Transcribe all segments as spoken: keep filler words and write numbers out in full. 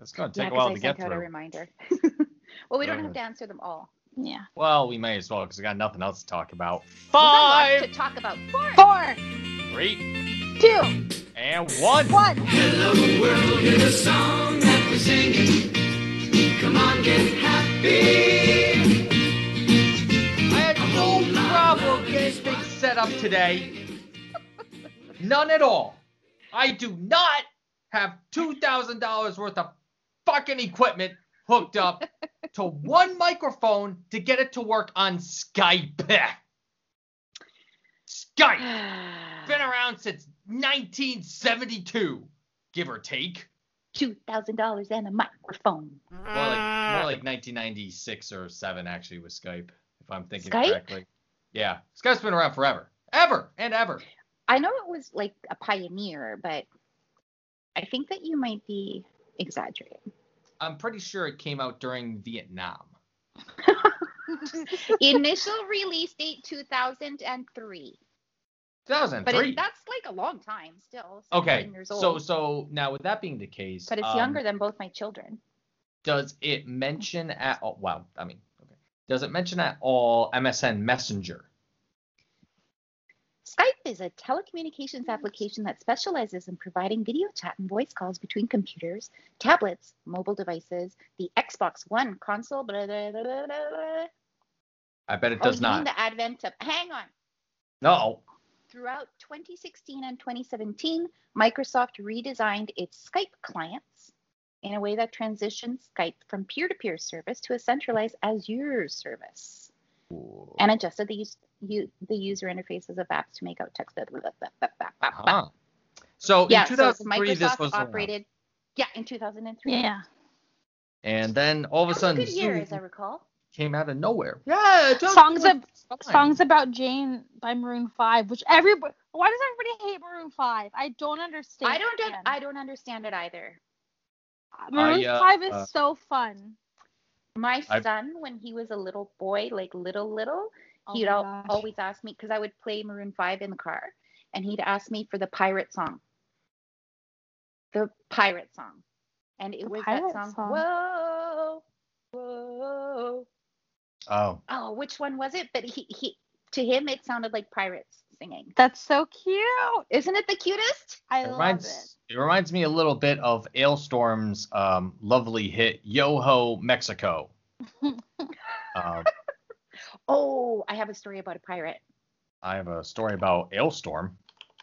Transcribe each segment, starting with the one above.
It's going to Yeah, take a because while I to sent get out a through. reminder. Well, we don't Uh, have to answer them all. Yeah. well, we may as well because we got nothing else to talk about. We got lots Five, to talk about. Four. Four, three, two, and one. one. Hello world, here's a song that we're singing. Come on, get happy. I had no problem getting things set up today. None at all. I do not have two thousand dollars worth of fucking equipment hooked up to one microphone to get it to work on Skype. Skype. Been around since nineteen seventy-two, give or take. Two thousand dollars and a microphone. More like more like nineteen ninety-six or seven actually with Skype, if I'm thinking Skype? correctly. Yeah, Skype's been around forever, ever and ever. I know it was like a pioneer, but I think that you might be exaggerating. I'm pretty sure it came out during Vietnam. Initial release date two thousand three. two thousand three. But it, that's like a long time still. Okay, seventeen years old. so so now with that being the case, But it's um, younger than both my children. does it mention at all? Well, I mean, okay. Does it mention at all M S N Messenger? Skype is a telecommunications application that specializes in providing video chat and voice calls between computers, tablets, mobile devices, the Xbox One console, blah, blah, blah, blah, blah. I bet it Oh, does you not. mean the advent of, hang on. No. Throughout twenty sixteen and twenty seventeen, Microsoft redesigned its Skype clients in a way that transitions Skype from peer-to-peer service to a centralized Azure service, Ooh. and adjusted the, use, u, the user interfaces of apps to make out text. Blah, blah, blah, blah, blah, blah, blah. Huh. So Yeah, in so two thousand three, Microsoft this was around. operated. Yeah, in two thousand three. Yeah. And then all of a That was a sudden, good year, Zoom as I recall. came out of nowhere. Yeah, it Songs was of fine. Songs About Jane by Maroon five, which everybody. Why does everybody hate Maroon five? I don't understand. I don't. Un- I don't understand it either. Maroon I, uh, five is uh, so fun. My I've- son, when he was a little boy, like little little, Oh he'd my al- gosh. always ask me, because I would play Maroon five in the car, and he'd ask me for the pirate song. The pirate song. And it The was that pirate song, song. whoa, whoa. Oh, Oh, which one was it? But he, he to him, it sounded like pirates singing. That's so cute. Isn't it the cutest? I it love reminds it reminds me a little bit of Ailstorm's um, lovely hit "Yo Ho Mexico." um, Oh, I have a story about a pirate. I have a story about Ailstorm.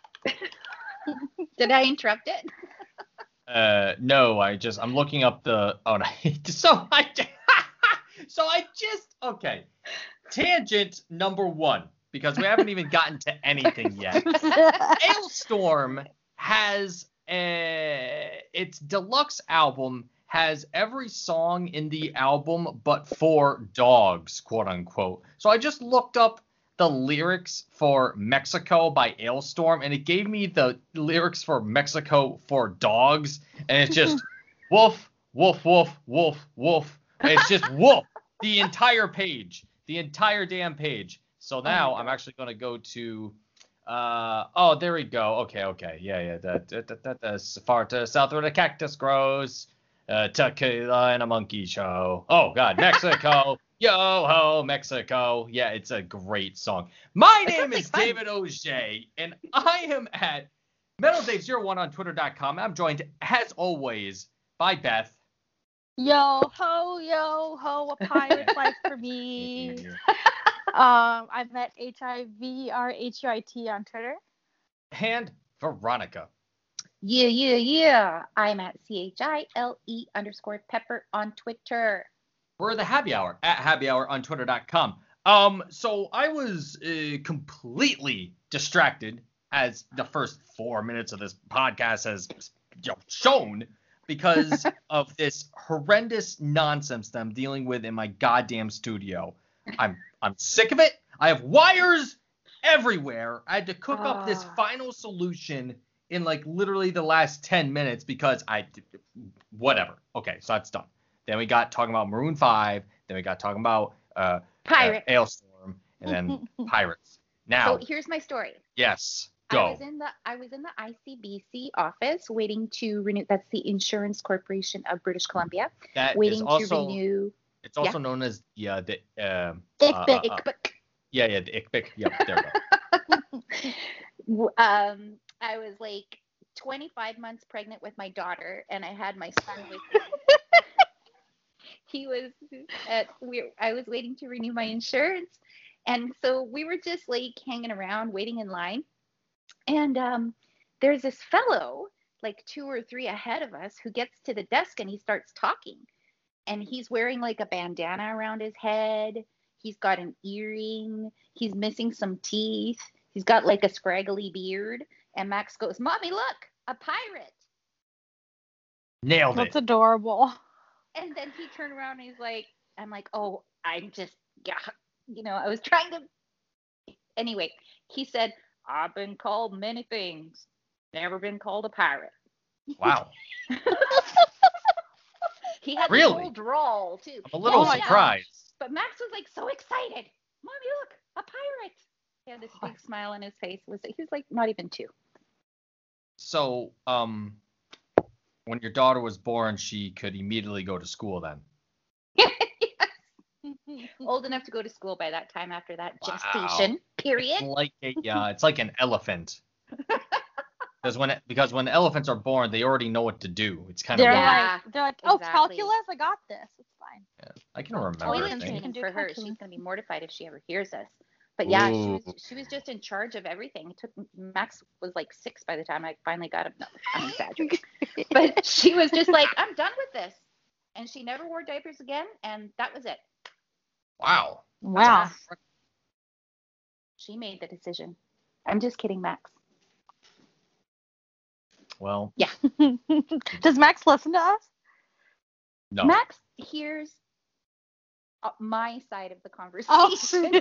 Did I interrupt it? Uh, no, I just I'm looking up the oh no, so I so I just okay tangent number one because we haven't even gotten to anything yet. it. Ailstorm has a, its deluxe album has every song in the album but for dogs, quote unquote. So I just looked up the lyrics for Mexico by Ailstorm, and it gave me the lyrics for Mexico for dogs, and it's just woof, woof, woof, woof, woof. And it's just woof the entire page, the entire damn page. So now I'm actually going to go to, uh, oh, there we go. Okay, okay, yeah, yeah. That, that, that, that, that's far to south where the cactus grows. Uh, tequila and a monkey show. Oh God, Mexico. Yo ho, Mexico. Yeah, it's a great song. My It name sounds like is fun. David Auger, and I am at Metal Dave zero one on Twitter dot com. I'm joined, as always, by Beth. Yo ho, yo ho, a pirate's life for me. Um, I'm at H I V R H U I T on Twitter. And Veronica. Yeah, yeah, yeah. I'm at C H I L E underscore pepper on Twitter. We're the Happy Hour at Happy Hour on Twitter dot com. Um, so I was uh, completely distracted, as the first four minutes of this podcast has you know, shown, because of this horrendous nonsense that I'm dealing with in my goddamn studio. I'm I'm sick of it. I have wires everywhere. I had to cook up this Ah. final solution in like literally the last ten minutes because I whatever. Okay, so that's done. Then we got talking about Maroon five. Then we got talking about uh, Pirate. uh, Ailstorm, and then Pirates. Now, So here's my story. yes. I Go. was in the I was in the I C B C office waiting to renew. That's the Insurance Corporation of British Columbia. That is Waiting to also renew. it's also known as yeah the um Ick uh, bick. uh, uh, yeah yeah the ick bick. Yep, there we go. W- um, I was like twenty-five months pregnant with my daughter, and I had my son with me. He was at we. I was waiting to renew my insurance, and so we were just like hanging around, waiting in line. And um, there's this fellow, like two or three ahead of us, who gets to the desk and he starts talking. And he's wearing like a bandana around his head. He's got an earring. He's missing some teeth. He's got like a scraggly beard. And Max goes, "Mommy, look, a pirate." Nailed it. That's adorable. And then he turned around and he's like, I'm like, "Oh, I'm just, yeah, you know, I was trying to." Anyway, he said, "I've been called many things. Never been called a pirate." Wow. He had Really? the whole drawl, too. I'm a little Oh, yeah. surprised. But Max was like so excited. "Mommy, look, a pirate." He had this big smile on his face. Was He was like not even two. So, um, when your daughter was born, she could immediately go to school then. Old enough to go to school by that time after that Wow. gestation period. It's like a, yeah, it's like an elephant. Because when it, because when elephants are born, they already know what to do. It's kind of They're weird. Yeah, like, they're like, oh, exactly. calculus, I got this. It's fine. Yeah, I can remember Toilet Everything. training things. do for her. calculus. She's gonna be mortified if she ever hears us. But yeah, she Ooh. was she was just in charge of everything. It took Max was like six by the time I finally got him. No, I'm exaggerating. But she was just like, "I'm done with this," and she never wore diapers again, and that was it. Wow. Wow. She made the decision. I'm just kidding, Max. Well, Does Max listen to us? no. Max hears uh, my side of the Oh. conversation.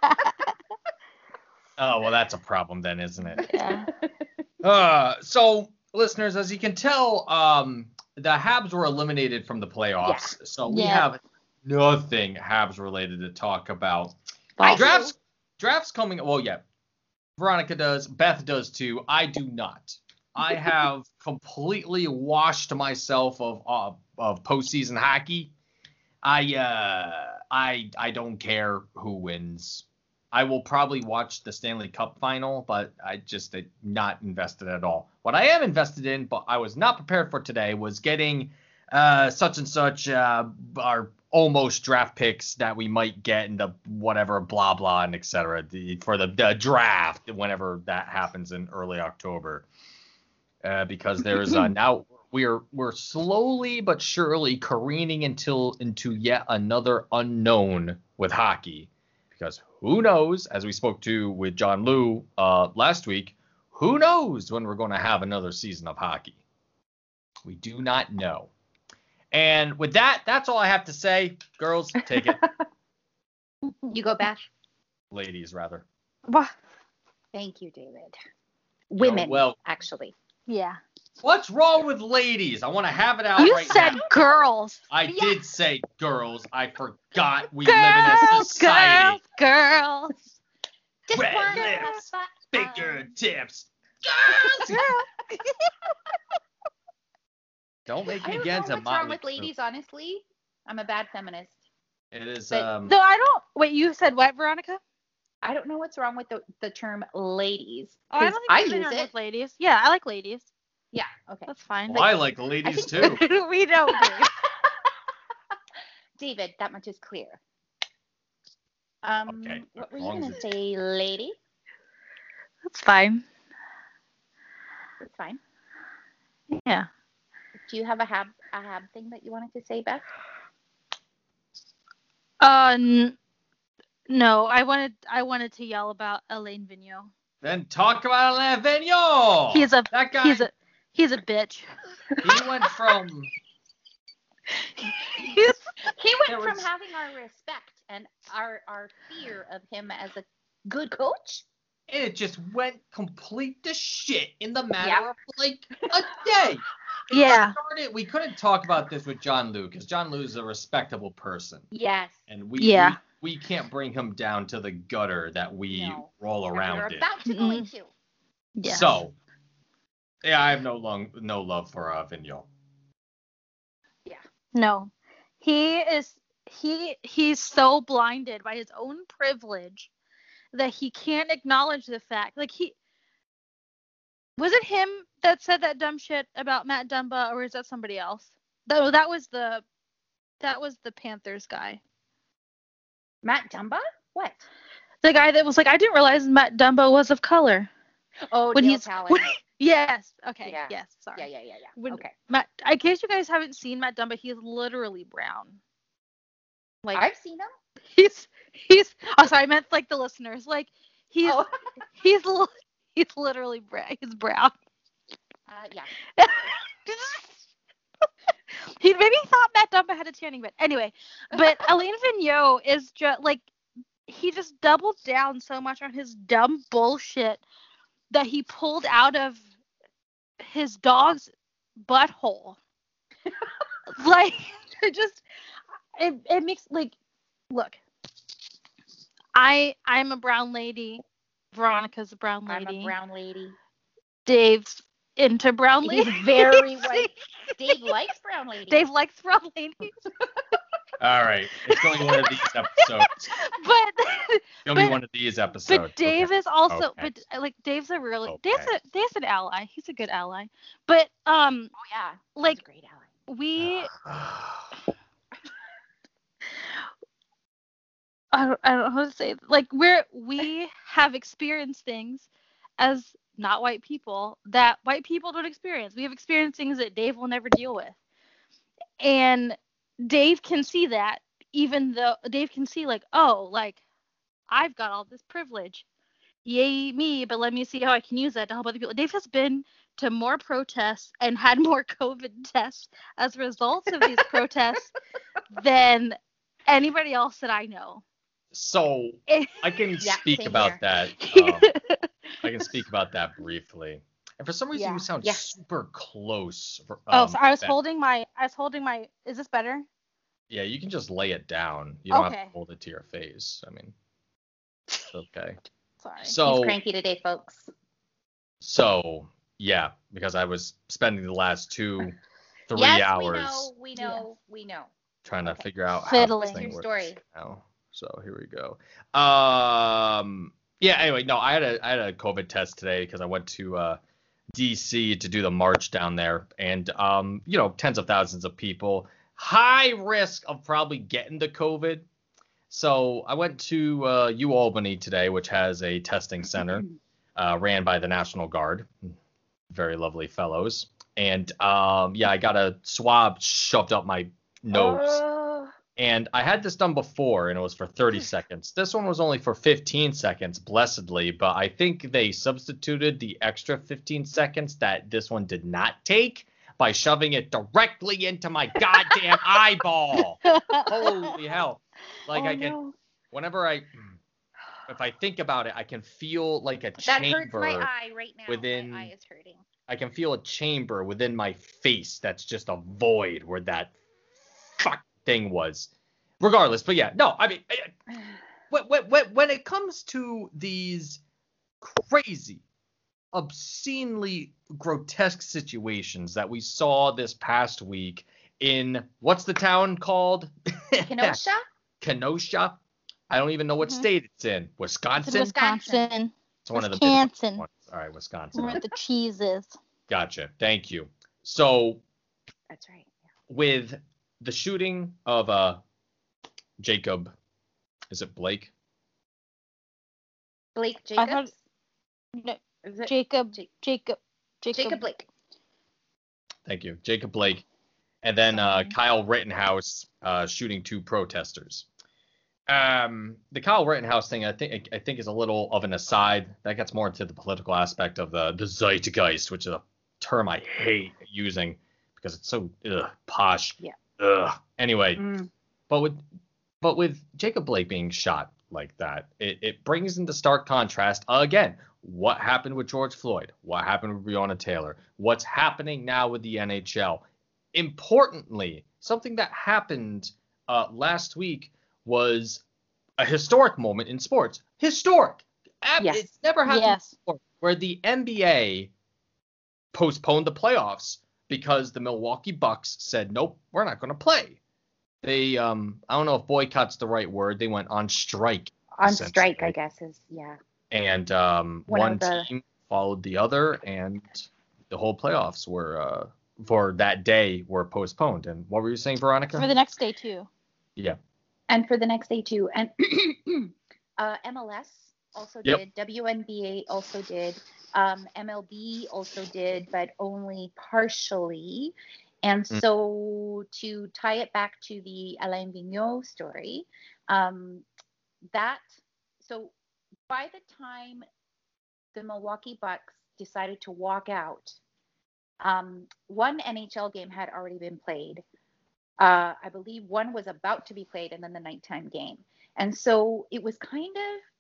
Oh, well, that's a problem then, isn't it? Yeah. Uh, so, listeners, as you can tell, um, the Habs were eliminated from the playoffs. So we Yeah. have nothing Habs related to talk about. I drafts, do. drafts coming. Well, yeah, Veronica does. Beth does too. I do not. I have completely washed myself of uh, of postseason hockey. I uh, I I don't care who wins. I will probably watch the Stanley Cup final, but I just am not invested at all. What I am invested in, but I was not prepared for today, was getting uh, such and such uh, our almost draft picks that we might get in the whatever blah blah and et cetera the, for the, the draft whenever that happens in early October. Uh, because there's uh, now we're we're slowly but surely careening until into yet another unknown with hockey. Because who knows, as we spoke to with John Liu uh, last week, who knows when we're going to have another season of hockey? We do not know. And with that, that's all I have to say. Girls, take it. You go, Beth. Ladies, rather. Wha- Thank you, David. Women, well- actually. Yeah. What's wrong with ladies? I want to have it out You right said now. girls. I Yeah. did say girls. I forgot we live in a Girls, society. girls, girls. Just Red wanna lips, have Bigger fun. tips. Girls! Girls. Don't make I me don't get know into what's wrong Motley with Crue. ladies, honestly. I'm a bad feminist. It is But- um No, I don't. Wait, you said what, Veronica? I don't know what's wrong with the, the term ladies. Oh, I 'cause don't think I there's anything use wrong it. with ladies. Yeah, I like ladies. Yeah, okay. That's fine. well, I like ladies too. we don't. Dave. David, that much is clear. Um, Okay, what were as you long going as to it's- say, lady? That's fine. It's fine. Yeah. Do you have a hab a hab thing that you wanted to say, Beth? Uh, n- no, I wanted I wanted to yell about Alain Vigneault. Then talk about Alain Vigneault. He's a that guy. he's a he's a bitch. He went from He's, He There went from was- having our respect and our our fear of him as a good coach. it just went complete to shit in the matter Yep. of like a day. It Yeah. started, we couldn't talk about this with John Liu because John Liu is a respectable person, Yes. and we Yeah. we, we can't bring him down to the gutter that we No. roll And around we're in. about to go Mm-mm. into. Yes. So, yeah, I have no long, no love for uh, Vigneault. No. He is he he's so blinded by his own privilege that he can't acknowledge the fact. Like he was it him that said that dumb shit about Matt Dumba, or is that somebody else? That that was the that was the Panthers guy. Matt Dumba? What? The guy that was like, I didn't realize Matt Dumba was of color. Oh, When Neil he's Talon. when, yes. Okay. Yeah. Yes. Sorry. Yeah, yeah, yeah, yeah. When Okay. Matt, in case you guys haven't seen Matt Dumba, he's literally brown. Like I've seen him. he's he's. Oh, sorry, I meant like the listeners. Like he's Oh. he's li- he's literally brown. He's brown. Uh, yeah. He maybe thought Matt Dumba had a tanning bed. Anyway, but Alain Vigneault is just like he just doubled down so much on his dumb bullshit that he pulled out of his dog's butthole. Like it just it it makes like look. I I'm a brown lady. Veronica's a brown I'm lady. a brown lady. Dave's into brown He's ladies. very white. Dave likes brown ladies. Dave likes brown ladies. All right, it's going to be one of these episodes. But It's going to be but- one of these episodes. but Dave Okay. is also Okay. but uh, like Dave's a really Okay. Dave's a Dave's an ally. He's a good ally. But um Oh yeah. He's like a great ally. we I don't, I don't know how to say it. Like we're we have experienced things as not white people that white people don't experience. We have experienced things that Dave will never deal with. And Dave can see that, even though Dave can see like, oh, like I've got all this privilege. Yay me, but let me see how I can use that to help other people. Dave has been to more protests and had more COVID tests as a result of these protests than anybody else that I know. So Eh, I can Yeah, speak same about here. that. Um, I can speak about that briefly. And for some reason, Yeah. you sound Yeah. super close. For, oh, um, so I was that- holding my I was holding my is this better? Yeah, you can just lay it down. You don't have Okay. to hold it to your face. I mean, it's okay. Sorry. So He's cranky today, folks. So yeah, because I was spending the last two, three yes, hours we know, we know, we know. trying to Okay. figure out how Fiddling. this thing Your works story. now. So here we go. Um, yeah. Anyway, no, I had a I had a COVID test today because I went to uh, D C to do the march down there, and um, you know, tens of thousands of people, high risk of probably getting the COVID. So I went to uh, U Albany today, which has a testing center uh, ran by the National Guard. Very lovely fellows. And um, yeah, I got a swab shoved up my nose. Oh, And I had this done before, and it was for thirty seconds. This one was only for fifteen seconds, blessedly, but I think they substituted the extra fifteen seconds that this one did not take by shoving it directly into my goddamn eyeball. Holy hell. Like Oh, I can, no. whenever I, if I think about it, I can feel like a that hurts chamber. my eye right now. within- My eye is hurting. I can feel a chamber within my face that's just a void where that fuck thing was. Regardless, but yeah, no, I mean, I- when, when, when it comes to these crazy, obscenely grotesque situations that we saw this past week in, what's the town called? Kenosha? Kenosha. I don't even know what Mhm. state it's in. It's Wisconsin? in Wisconsin. It's one of the Wisconsin. Midwest ones. All right, Wisconsin. Where the cheese is. Gotcha. Thank you. So That's right. with the shooting of uh Jacob, is it Blake? Blake I Jacobs? thought- No, Is it Jacob, Jake- Jacob, Jacob, Jacob Blake. Thank you, Jacob Blake, and then uh, Sorry. Kyle Rittenhouse uh, shooting two protesters. Um, the Kyle Rittenhouse thing, I think, I think is a little of an aside. That gets more into the political aspect of the the zeitgeist, which is a term I hate using because it's so ugh, posh. Yeah. Ugh. Anyway, Mm. but with but with Jacob Blake being shot like that, it, it brings into stark contrast again what happened with George Floyd, what happened with Breonna Taylor, what's happening now with the N H L. Importantly, something that happened uh, last week was a historic moment in sports. Historic. Ab- Yes. It's never happened Yes. before. where the N B A postponed the playoffs because the Milwaukee Bucks said, nope, we're not going to play. They, um, I don't know if boycott's the right word. They went on strike. On strike, I guess, is, yeah. And um, One one of the- team followed the other, and the whole playoffs were, uh, for that day, were postponed. And what were you saying, Veronica? For the next day too. Yeah. And for the next day too. And uh, M L S also Yep. did. W N B A also did. Um, M L B also did, but only partially. And Mm. so to tie it back to the Alain Vigneault story, um, that, so by the time the Milwaukee Bucks decided to walk out, um, one N H L game had already been played. Uh, I believe one was about to be played, and then the nighttime game. And so it was kind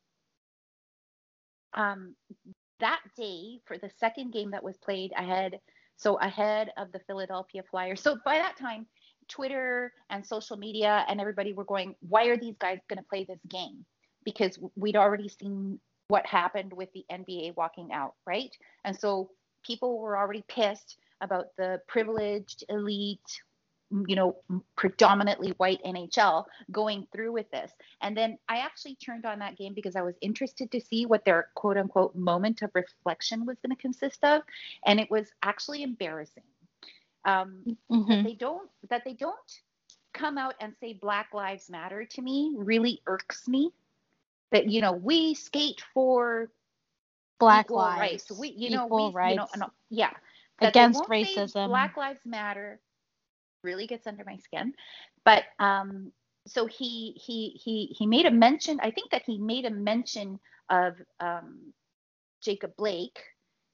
of um, that day for the second game that was played ahead. So ahead of the Philadelphia Flyers. So by that time, Twitter and social media and everybody were going, why are these guys going to play this game? Because we'd already seen what happened with the N B A walking out, right? And so people were already pissed about the privileged elite, you know, predominantly white N H L going through with this. And then I actually turned on that game because I was interested to see what their quote unquote moment of reflection was going to consist of. And it was actually embarrassing. Um, Mhm. that they don't, that they don't come out and say Black Lives Matter to me really irks me. That, you know, we skate for Black equal lives, rights. We, you know, equal we, rights, you know, no, yeah. That they against won't say racism. Black Lives Matter really gets under my skin. But um, so he he he he made a mention. I think that he made a mention of um, Jacob Blake,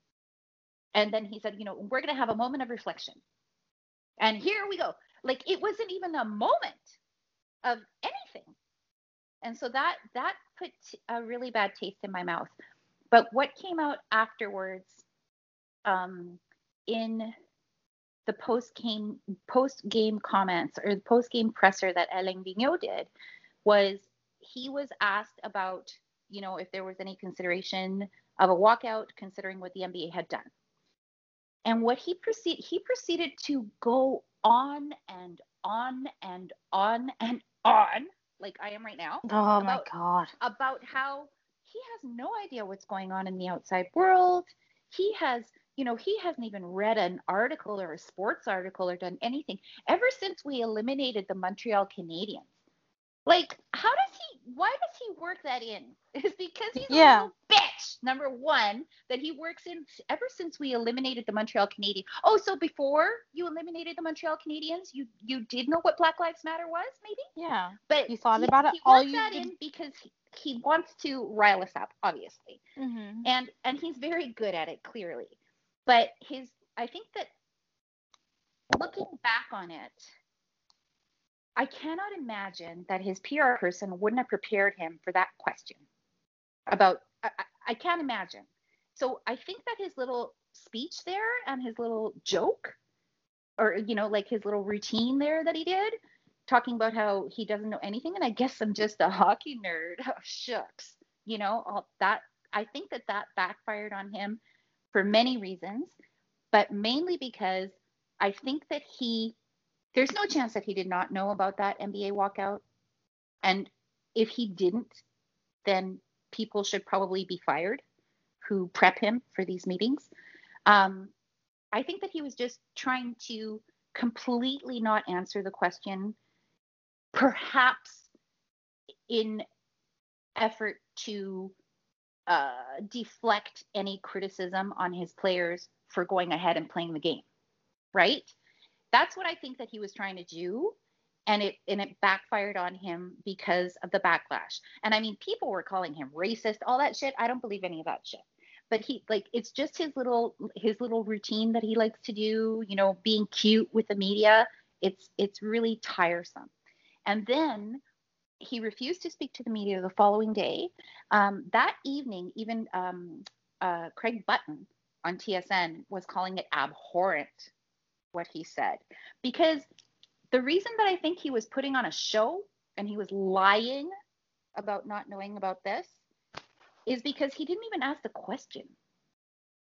and then he said, you know, we're going to have a moment of reflection. And here we go. Like it wasn't even a moment of anything. And so that that put a really bad taste in my mouth. But what came out afterwards, um, in the post game post game comments or the post game presser that Alain Vigneault did, was he was asked about, you know, if there was any consideration of a walkout considering what the N B A had done. And what he proceed he proceeded to go on and on and on and on, like I am right now, Oh my about God. about how he has no idea what's going on in the outside world. He has, you know, he hasn't even read an article or a sports article or done anything ever since we eliminated the Montreal Canadiens. Like, how does he, why does he work that in? It's because he's Yeah. a little bitch, number one, that he works in ever since we eliminated the Montreal Canadiens. Oh, so before you eliminated the Montreal Canadiens, you you did know what Black Lives Matter was, maybe? Yeah. But You thought he, about it he all works you that did- in because he, he wants to rile us up, obviously. Mhm. And and he's very good at it, clearly. But his, I think that looking back on it, I cannot imagine that his P R person wouldn't have prepared him for that question about, I, I, I can't imagine. So I think that his little speech there and his little joke, or, you know, like his little routine there that he did, talking about how he doesn't know anything, and I guess I'm just a hockey nerd. Oh, shucks. You know, all that, I think that that backfired on him for many reasons, but mainly because I think that he, there's no chance that he did not know about that N B A walkout. And if he didn't, then people should probably be fired who prep him for these meetings. Um, I think that he was just trying to completely not answer the question, perhaps in effort to uh, deflect any criticism on his players for going ahead and playing the game, right? That's what I think that he was trying to do. And it and it backfired on him because of the backlash. And I mean, people were calling him racist, all that shit. I don't believe any of that shit. But he, like, it's just his little his little routine that he likes to do, you know, being cute with the media. It's it's really tiresome. And then he refused to speak to the media the following day. Um, that evening, even um, uh, Craig Button on T S N was calling it abhorrent what he said, because the reason that I think he was putting on a show and he was lying about not knowing about this is because he didn't even ask the question.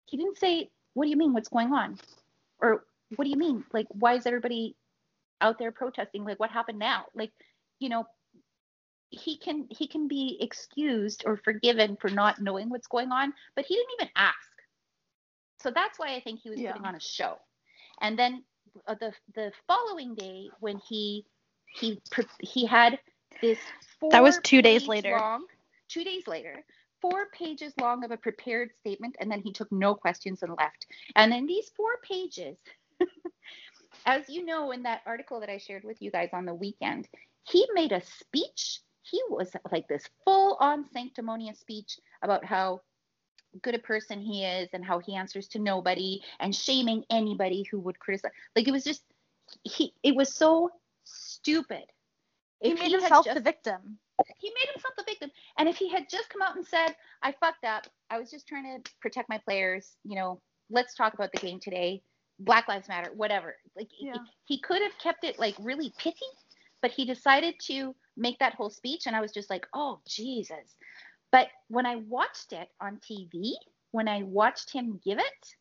he didn't say, what do you mean? What's going on? Or what do you mean? Like, why is everybody out there protesting? Like, what happened now? Like, you know, he can he can be excused or forgiven for not knowing what's going on, but he didn't even ask. So that's why I think he was Yeah. putting on a show. And then uh, the the following day, when he he he had this four That was two days page later. long, two days later, four pages long of a prepared statement, and then he took no questions and left. And then these four pages, as you know, in that article that I shared with you guys on the weekend, he made a speech. He was like this full-on sanctimonious speech about how good a person he is and how he answers to nobody and shaming anybody who would criticize. Like, it was just, he, it was so stupid. He If made had himself just- the victim. He made himself the victim. And if he had just come out and said, I fucked up, I was just trying to protect my players, you know, let's talk about the game today, Black Lives Matter, whatever. Like, Yeah. he, he could have kept it like really pithy, but he decided to make that whole speech, and I was just like, oh, Jesus. But when I watched it on T V, when I watched him give it,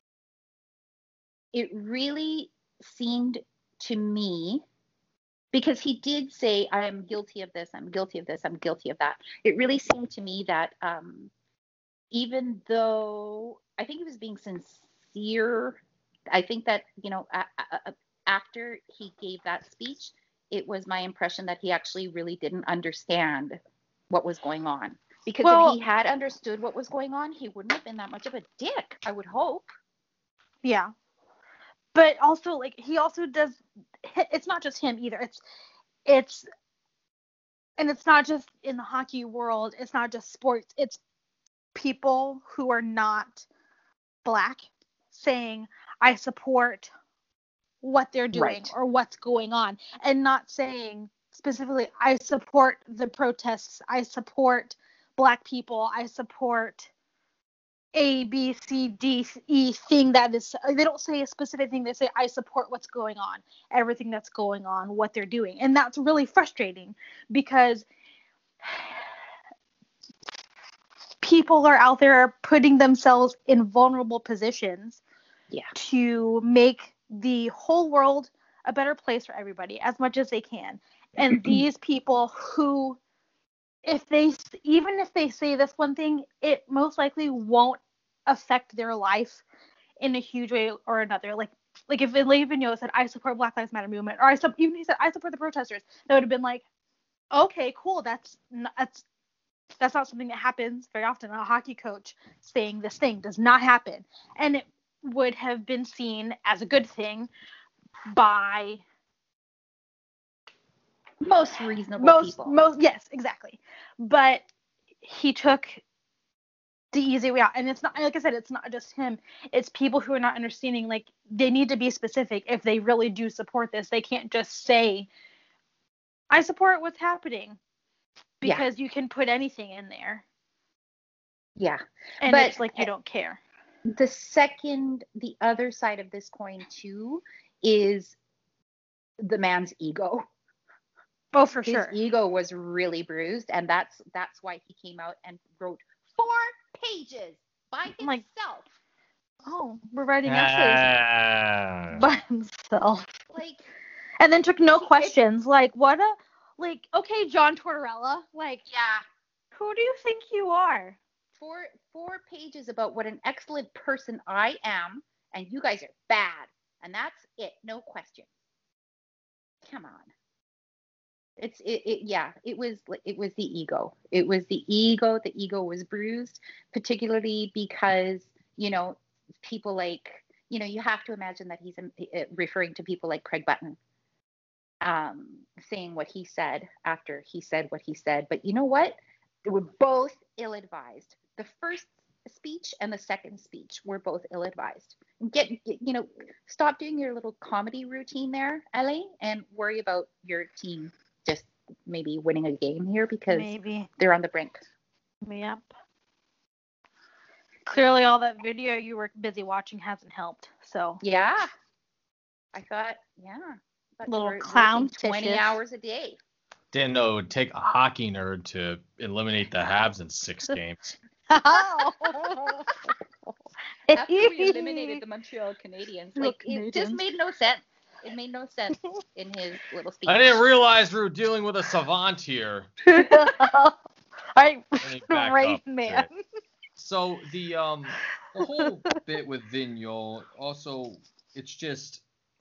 it really seemed to me, because he did say, I am guilty of this, I'm guilty of this, I'm guilty of that. It really seemed to me that um, even though I think he was being sincere, I think that, you know, a, a, a, after he gave that speech, it was my impression that he actually really didn't understand what was going on. Because Well- if he had understood what was going on, he wouldn't have been that much of a dick, I would hope. Yeah. But also, like, he also does, it's not just him either. It's, it's, and it's not just in the hockey world. It's not just sports. It's people who are not Black saying, I support what they're doing Right. or what's going on, and not saying specifically, I support the protests. I support Black people. I support A, B, C, D, E thing that is, they don't say a specific thing. They say, I support what's going on, everything that's going on, what they're doing. And that's really frustrating because people are out there putting themselves in vulnerable positions Yeah. to make the whole world a better place for everybody as much as they can. And these people who, if they, even if they say this one thing, it most likely won't affect their life in a huge way or another. Like, like if Elaine Vigneault said, I support Black Lives Matter movement, or I su- even he said, I support the protesters, that would have been like, okay, cool. That's not, that's that's not something that happens very often. A hockey coach saying this thing does not happen, and it would have been seen as a good thing by Most reasonable most people. most yes, exactly. But he took the easy way out, and it's not, like I said, it's not just him. It's people who are not understanding. Like, they need to be specific if they really do support this. They can't just say, I support what's happening, Yeah. because you can put anything in there, Yeah. and But- it's like you don't care. The second, the other side of this coin too is the man's ego. Oh, for His sure. ego was really bruised, and that's that's why he came out and wrote four pages by himself. Like- Oh, we're writing essays Ah. by himself. Like, And then took no He- questions. Like, what a, like, okay, John Tortorella, like, yeah, who do you think you are? four four pages about what an excellent person I am, and you guys are bad, and that's it. No questions. Come on. It's it, it yeah, it was it was the ego. It was the ego. The ego was bruised, particularly because, you know, people like, you know, you have to imagine that he's um, uh, referring to people like Craig Button, um, saying what he said after he said what he said. But you know what? They were both ill-advised. The first speech and the second speech were both ill-advised. Get, get you know, stop doing your little comedy routine there, Ellie, and worry about your team just maybe winning a game here because Maybe. they're on the brink. Yep. Clearly, all that video you were busy watching hasn't helped. So, Yeah. I thought, yeah. I thought you Little were clown working twenty fishes. hours a day. Didn't know it would take a hockey nerd to eliminate the Habs in six games. it after we eliminated the Montreal Canadiens. Little Like, it just Canadians. made no sense. It made no sense in his little speech. I didn't realize we were dealing with a savant here. I Let me back right up to man. it. So the um the whole bit with Vigneault, also, it's just,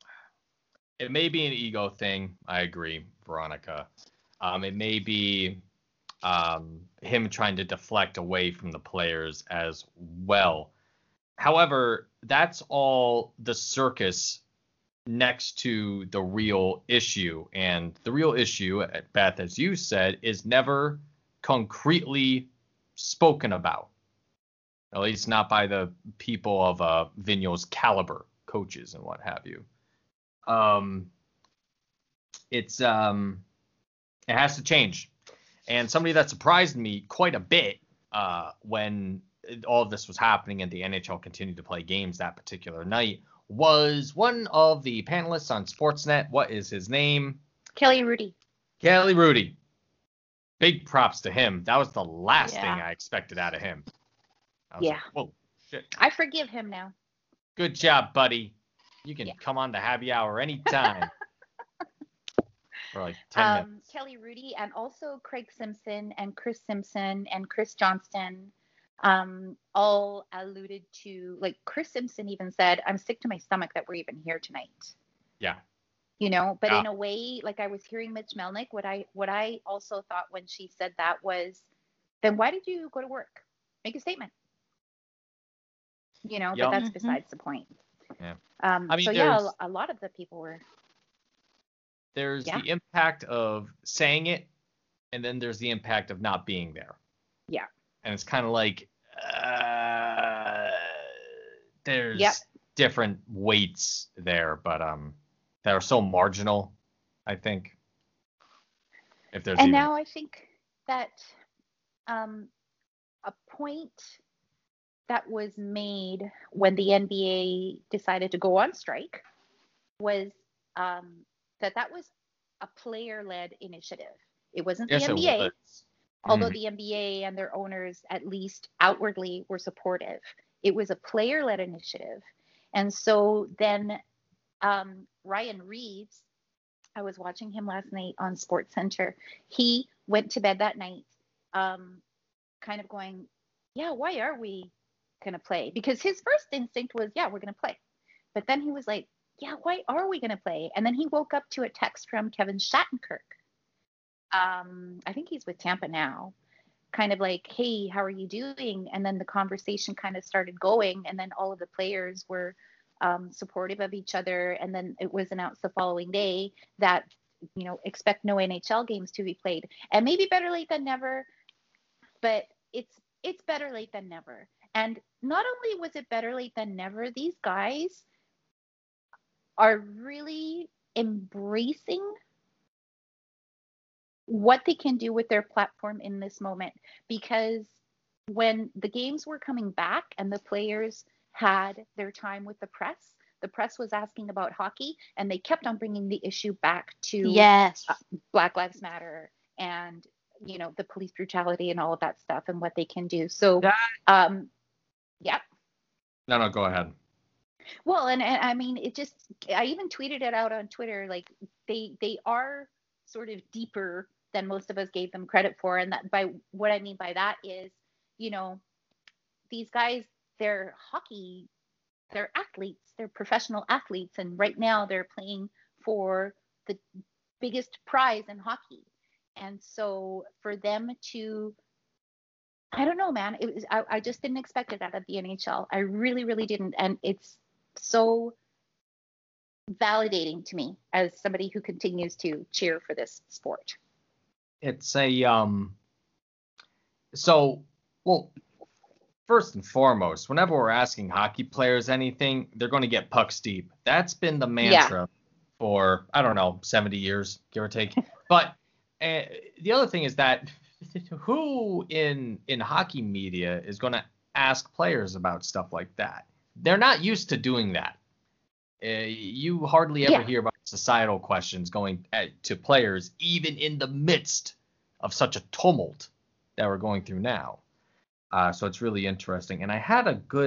it may be an ego thing. I agree, Veronica. Um, it may be um him trying to deflect away from the players as well. However, that's all the circus next to the real issue. And the real issue, Beth, as you said, is never concretely spoken about. At least not by the people of uh, Vigneault's caliber, coaches and what have you. Um, it's um, it has to change. And somebody that surprised me quite a bit uh, when all of this was happening and the N H L continued to play games that particular night was one of the panelists on Sportsnet. What is his name? Kelly Rudy. Kelly Rudy. Big props to him. That was the last Yeah. thing I expected out of him. I was Yeah. like, whoa, shit. I forgive him now. Good job, buddy. You can Yeah. come on the happy hour anytime. For like ten minutes. Um, Kelly Rudy and also Craig Simpson and Chris Simpson and Chris Johnston um, all alluded to, like Chris Simpson even said, I'm sick to my stomach that we're even here tonight. Yeah. You know, but Yeah. in a way, like I was hearing Mitch Melnick, what I what I also thought when she said that was, then why did you go to work? Make a statement. You know, Yep. but that's Mhm. besides the point. Yeah. Um, I mean, so yeah, there's- a, a lot of the people were. There's Yeah. the impact of saying it, and then there's the impact of not being there. Yeah. And it's kind of like uh, there's Yep. different weights there, but um, that are so marginal, I think. If there's And even now I think that um, a point that was made when the N B A decided to go on strike was um, that that was a player-led initiative. It wasn't yes, the it N B A, was. although Mhm. the N B A and their owners, at least outwardly, were supportive. It was a player-led initiative. And so then um, Ryan Reeves, I was watching him last night on Sports Center. He went to bed that night um, kind of going, yeah, why are we going to play? Because his first instinct was, yeah, we're going to play. But then he was like, yeah, why are we going to play? And then he woke up to a text from Kevin Shattenkirk. Um, I think he's with Tampa now. Kind of like, hey, how are you doing? And then the conversation kind of started going. And then all of the players were um, supportive of each other. And then it was announced the following day that, you know, expect no N H L games to be played. And maybe better late than never, but it's it's better late than never. And not only was it better late than never, these guys are really embracing what they can do with their platform in this moment. Because when the games were coming back and the players had their time with the press, the press was asking about hockey, and they kept on bringing the issue back to Yes. uh, Black Lives Matter and, you know, the police brutality and all of that stuff and what they can do. So, That- um, yeah. No, no, go ahead. Well, and, and I mean, it just, I even tweeted it out on Twitter, like they, they are sort of deeper than most of us gave them credit for. And that, by what I mean by that is, you know, these guys, they're hockey, they're athletes, they're professional athletes. And right now they're playing for the biggest prize in hockey. And so for them to, I don't know, man, it was, I, I just didn't expect it out of the N H L. I really, really didn't. And it's so validating to me as somebody who continues to cheer for this sport. It's a um so well first and foremost, whenever we're asking hockey players anything, they're going to get pucks deep. That's been the mantra for, I don't know, seventy years, give or take. But uh, the other thing is that who in in hockey media is going to ask players about stuff like that? They're not used to doing that. Uh, you hardly ever Yeah. hear about societal questions going at, to players, even in the midst of such a tumult that we're going through now. Uh, so it's really interesting. And I had a good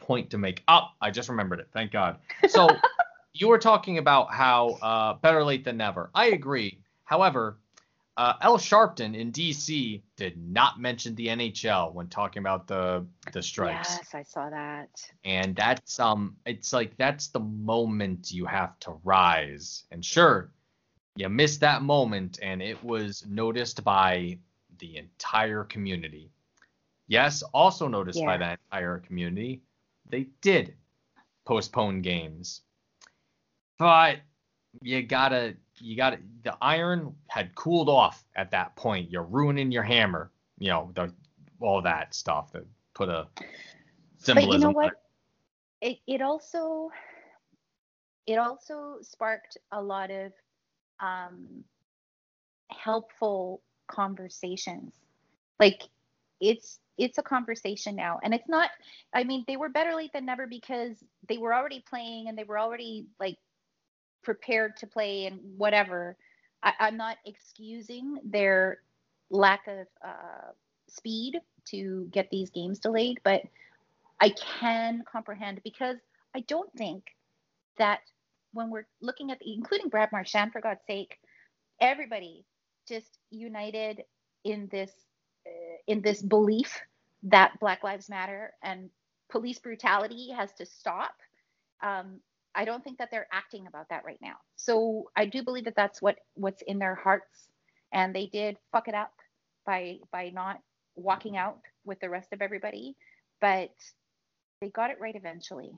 point to make. Oh, I just remembered it. Thank God. So you were talking about how uh, better late than never. I agree. However, uh, Al Sharpton in D C did not mention the N H L when talking about the the strikes. Yes, I saw that. And that's um it's like that's the moment you have to rise. And sure, you missed that moment and it was noticed by the entire community. Yes, also noticed Yeah. by that entire community, they did postpone games. But you gotta you gotta the iron had cooled off at that point. You're ruining your hammer. You know, the all that stuff that put a symbolism. But you know on what? it. It it also it also sparked a lot of um, helpful conversations. Like it's it's a conversation now, and it's not. I mean, they were better late than never because they were already playing and they were already like prepared to play and whatever. I, I'm not excusing their lack of uh, speed to get these games delayed, but I can comprehend because I don't think that when we're looking at the, including Brad Marchand, for God's sake, everybody just united in this uh, in this belief that Black Lives Matter and police brutality has to stop. Um, I don't think that they're acting about that right now. So I do believe that that's what what's in their hearts, and they did fuck it up by by not walking out with the rest of everybody, but they got it right eventually.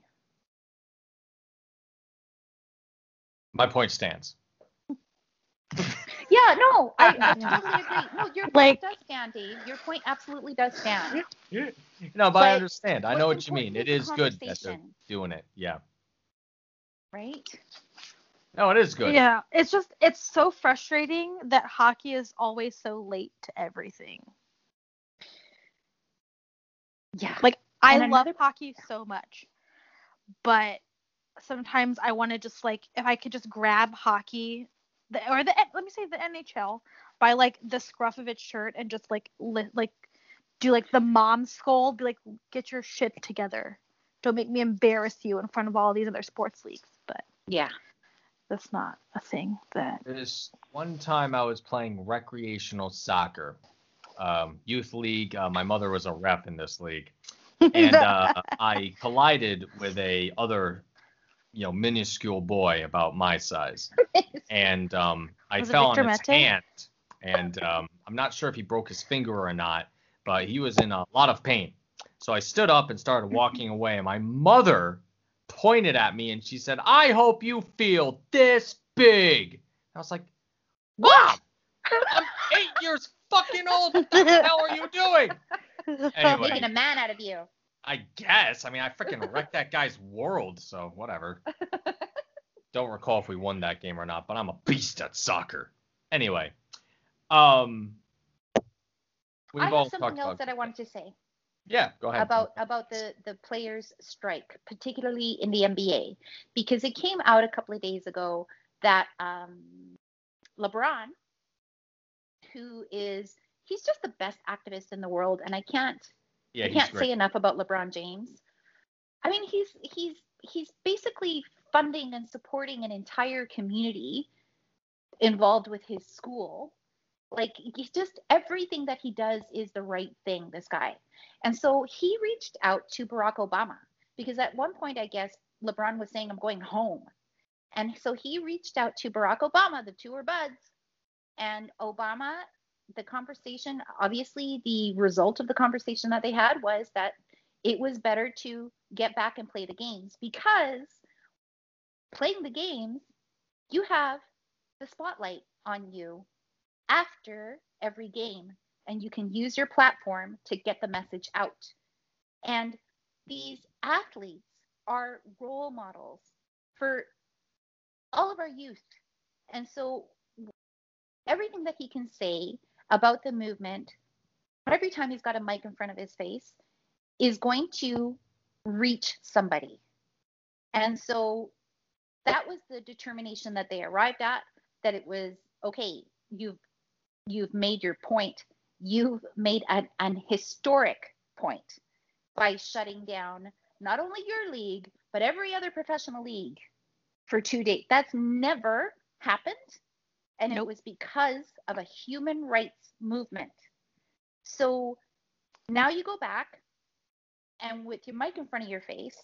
My point stands. Yeah, no, I, I totally agree. No, your point Like- does stand, Dave. Your point absolutely does stand. No, but, But I understand. I know what's what you mean. important It is is the good that they're conversation. doing it. Yeah. Right? No, it is good. Yeah, it's just it's so frustrating that hockey is always so late to everything. Yeah. Like I And love another- hockey so much, but sometimes I want to just like if I could just grab hockey the, or the let me say the N H L by like the scruff of its shirt and just like li- like do like the mom scold, be like get your shit together. Don't make me embarrass you in front of all these other sports leagues, but Yeah. that's not a thing that This one time I was playing recreational soccer, um, youth league. Uh, my mother was a ref in this league, and uh, I collided with a other, you know, minuscule boy about my size, and um, I Was it fell on Victor his Mete? hand, and um, I'm not sure if he broke his finger or not, but he was in a lot of pain. So I stood up and started walking away, and my mother pointed at me and she said, "I hope you feel this big." I was like, "Mom, I'm eight years fucking old. What the hell are you doing?" Anyway, Making a man out of you. I guess. I mean, I freaking wrecked that guy's world, so whatever. Don't recall if we won that game or not, but I'm a beast at soccer. Anyway, um, we've I all have something talked else about that I wanted to say Yeah, go ahead. about about the the players' strike, particularly in the N B A, because it came out a couple of days ago that um, LeBron, who is he's just the best activist in the world, and I can't yeah, I he's can't great. say enough about LeBron James. I mean, he's he's he's basically funding and supporting an entire community involved with his school. Like he's just everything that he does is the right thing, this guy. And so he reached out to Barack Obama because at one point, I guess LeBron was saying, "I'm going home." And so he reached out to Barack Obama. The two were buds. And Obama, the conversation, obviously, the result of the conversation that they had was that it was better to get back and play the games because playing the games, you have the spotlight on you after every game, and you can use your platform to get the message out. And these athletes are role models for all of our youth. And so everything that he can say about the movement, every time he's got a mic in front of his face, is going to reach somebody. And so that was the determination that they arrived at, that it was, okay, you've you've made your point. You've made an, an historic point by shutting down not only your league, but every other professional league for two days. That's never happened. And Nope. it was because of a human rights movement. So now you go back and with your mic in front of your face,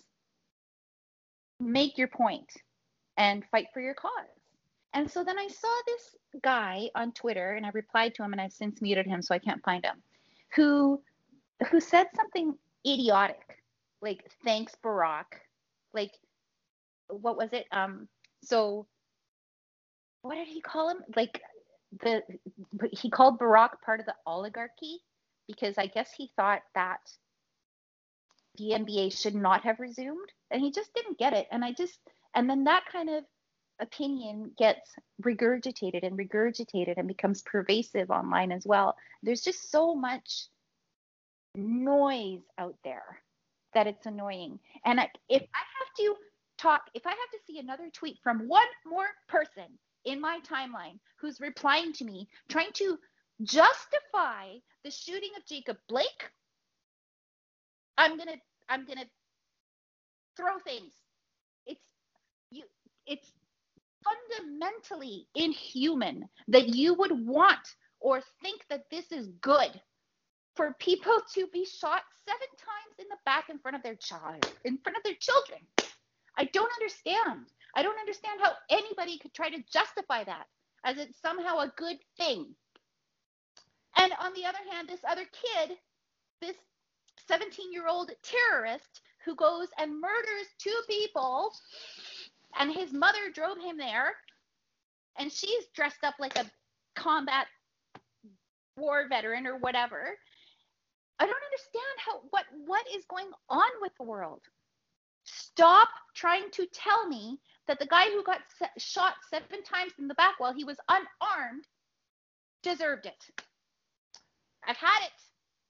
make your point and fight for your cause. And so then I saw this guy on Twitter, and I replied to him, and I've since muted him, so I can't find him, who who said something idiotic, like "thanks, Barack," like what was it? Um, so what did he call him? Like the he called Barack part of the oligarchy because I guess he thought that the N B A should not have resumed, and he just didn't get it. And I just and then that kind of opinion gets regurgitated and regurgitated and becomes pervasive online as well. There's just so much noise out there that it's annoying. And I, if I have to talk, if I have to see another tweet from one more person in my timeline who's replying to me, trying to justify the shooting of Jacob Blake, I'm gonna, I'm gonna throw things. It's you. It's fundamentally inhuman that you would want or think that this is good for people to be shot seven times in the back in front of their child, in front of their children. I don't understand. I don't understand how anybody could try to justify that as it's somehow a good thing. And on the other hand, this other kid, this seventeen-year-old terrorist who goes and murders two people, and his mother drove him there, and she's dressed up like a combat war veteran or whatever. I don't understand how what what is going on with the world. Stop trying to tell me that the guy who got se- shot seven times in the back while he was unarmed deserved it. I've had it.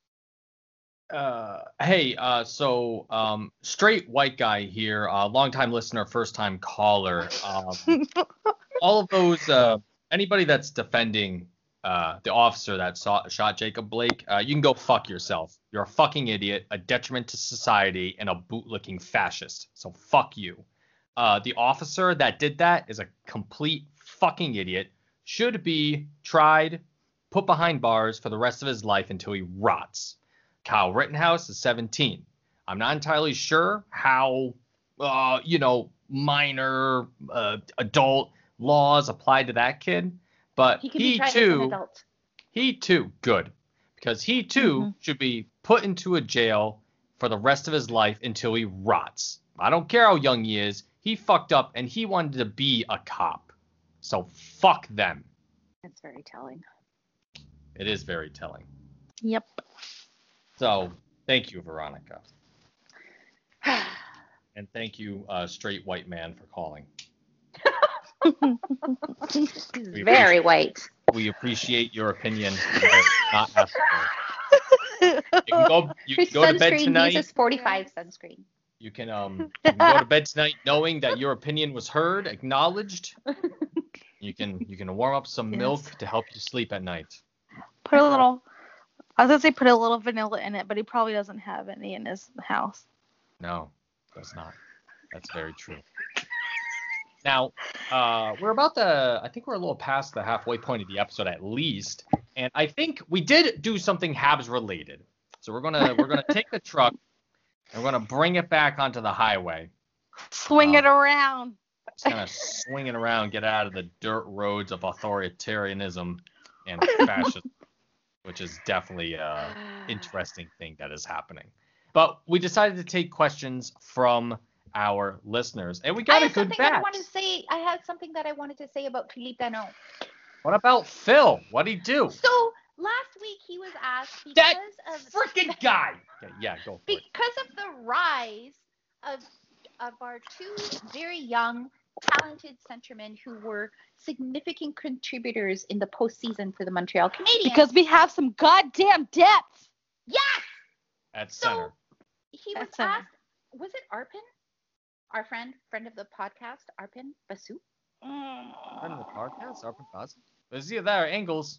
Uh, hey, uh, so um, straight white guy here, uh, longtime listener, first time caller. Um, all of those, uh, anybody that's defending uh, the officer that saw, shot Jacob Blake, uh, you can go fuck yourself. You're a fucking idiot, a detriment to society, and a bootlicking fascist. So fuck you. Uh, the officer that did that is a complete fucking idiot. Should be tried, put behind bars for the rest of his life until he rots. Kyle Rittenhouse is seventeen. I'm not entirely sure how, uh, you know, minor uh, adult laws apply to that kid, but He could he be tried as too, an adult. he too, good, because he too Mhm. should be put into a jail for the rest of his life until he rots. I don't care how young he is. He fucked up and he wanted to be a cop. So fuck them. That's very telling. It is very telling. Yep. So thank you, Veronica. And thank you, uh, straight white man, for calling. He's We very appreciate- white. We appreciate your opinion. Not asked for. You can go. You His can go to bed sunscreen tonight. uses forty-five sunscreen. You can um. You can go to bed tonight knowing that your opinion was heard, acknowledged. You can you can warm up some Yes. milk to help you sleep at night. Put a little. I was gonna say put a little vanilla in it, but he probably doesn't have any in his house. No, that's not. That's very true. Now, uh, we're about the, I think we're a little past the halfway point of the episode at least, and I think we did do something Habs related. So we're gonna we're gonna take the truck and we're gonna bring it back onto the highway. Swing Oh. it around. Just kind of swing it around, get out of the dirt roads of authoritarianism and fascism, which is definitely a interesting thing that is happening. But we decided to take questions from our listeners, and we I got a had good something that I batch. wanted to say. I had something that I wanted to say about Philippe Danault. What about Phil? What'd he do? So last week he was asked because That of Freaking guy. Okay, yeah, go for it. because of the rise of of our two very young, talented centermen who were significant contributors in the postseason for the Montreal Canadiens. Because we have some goddamn depth. yes, At so center. he was At center. asked. Was it Arpin, our friend, friend of the podcast, Arpin Basu? Friend of the podcast, Arpin Basu. Is he there? Angles.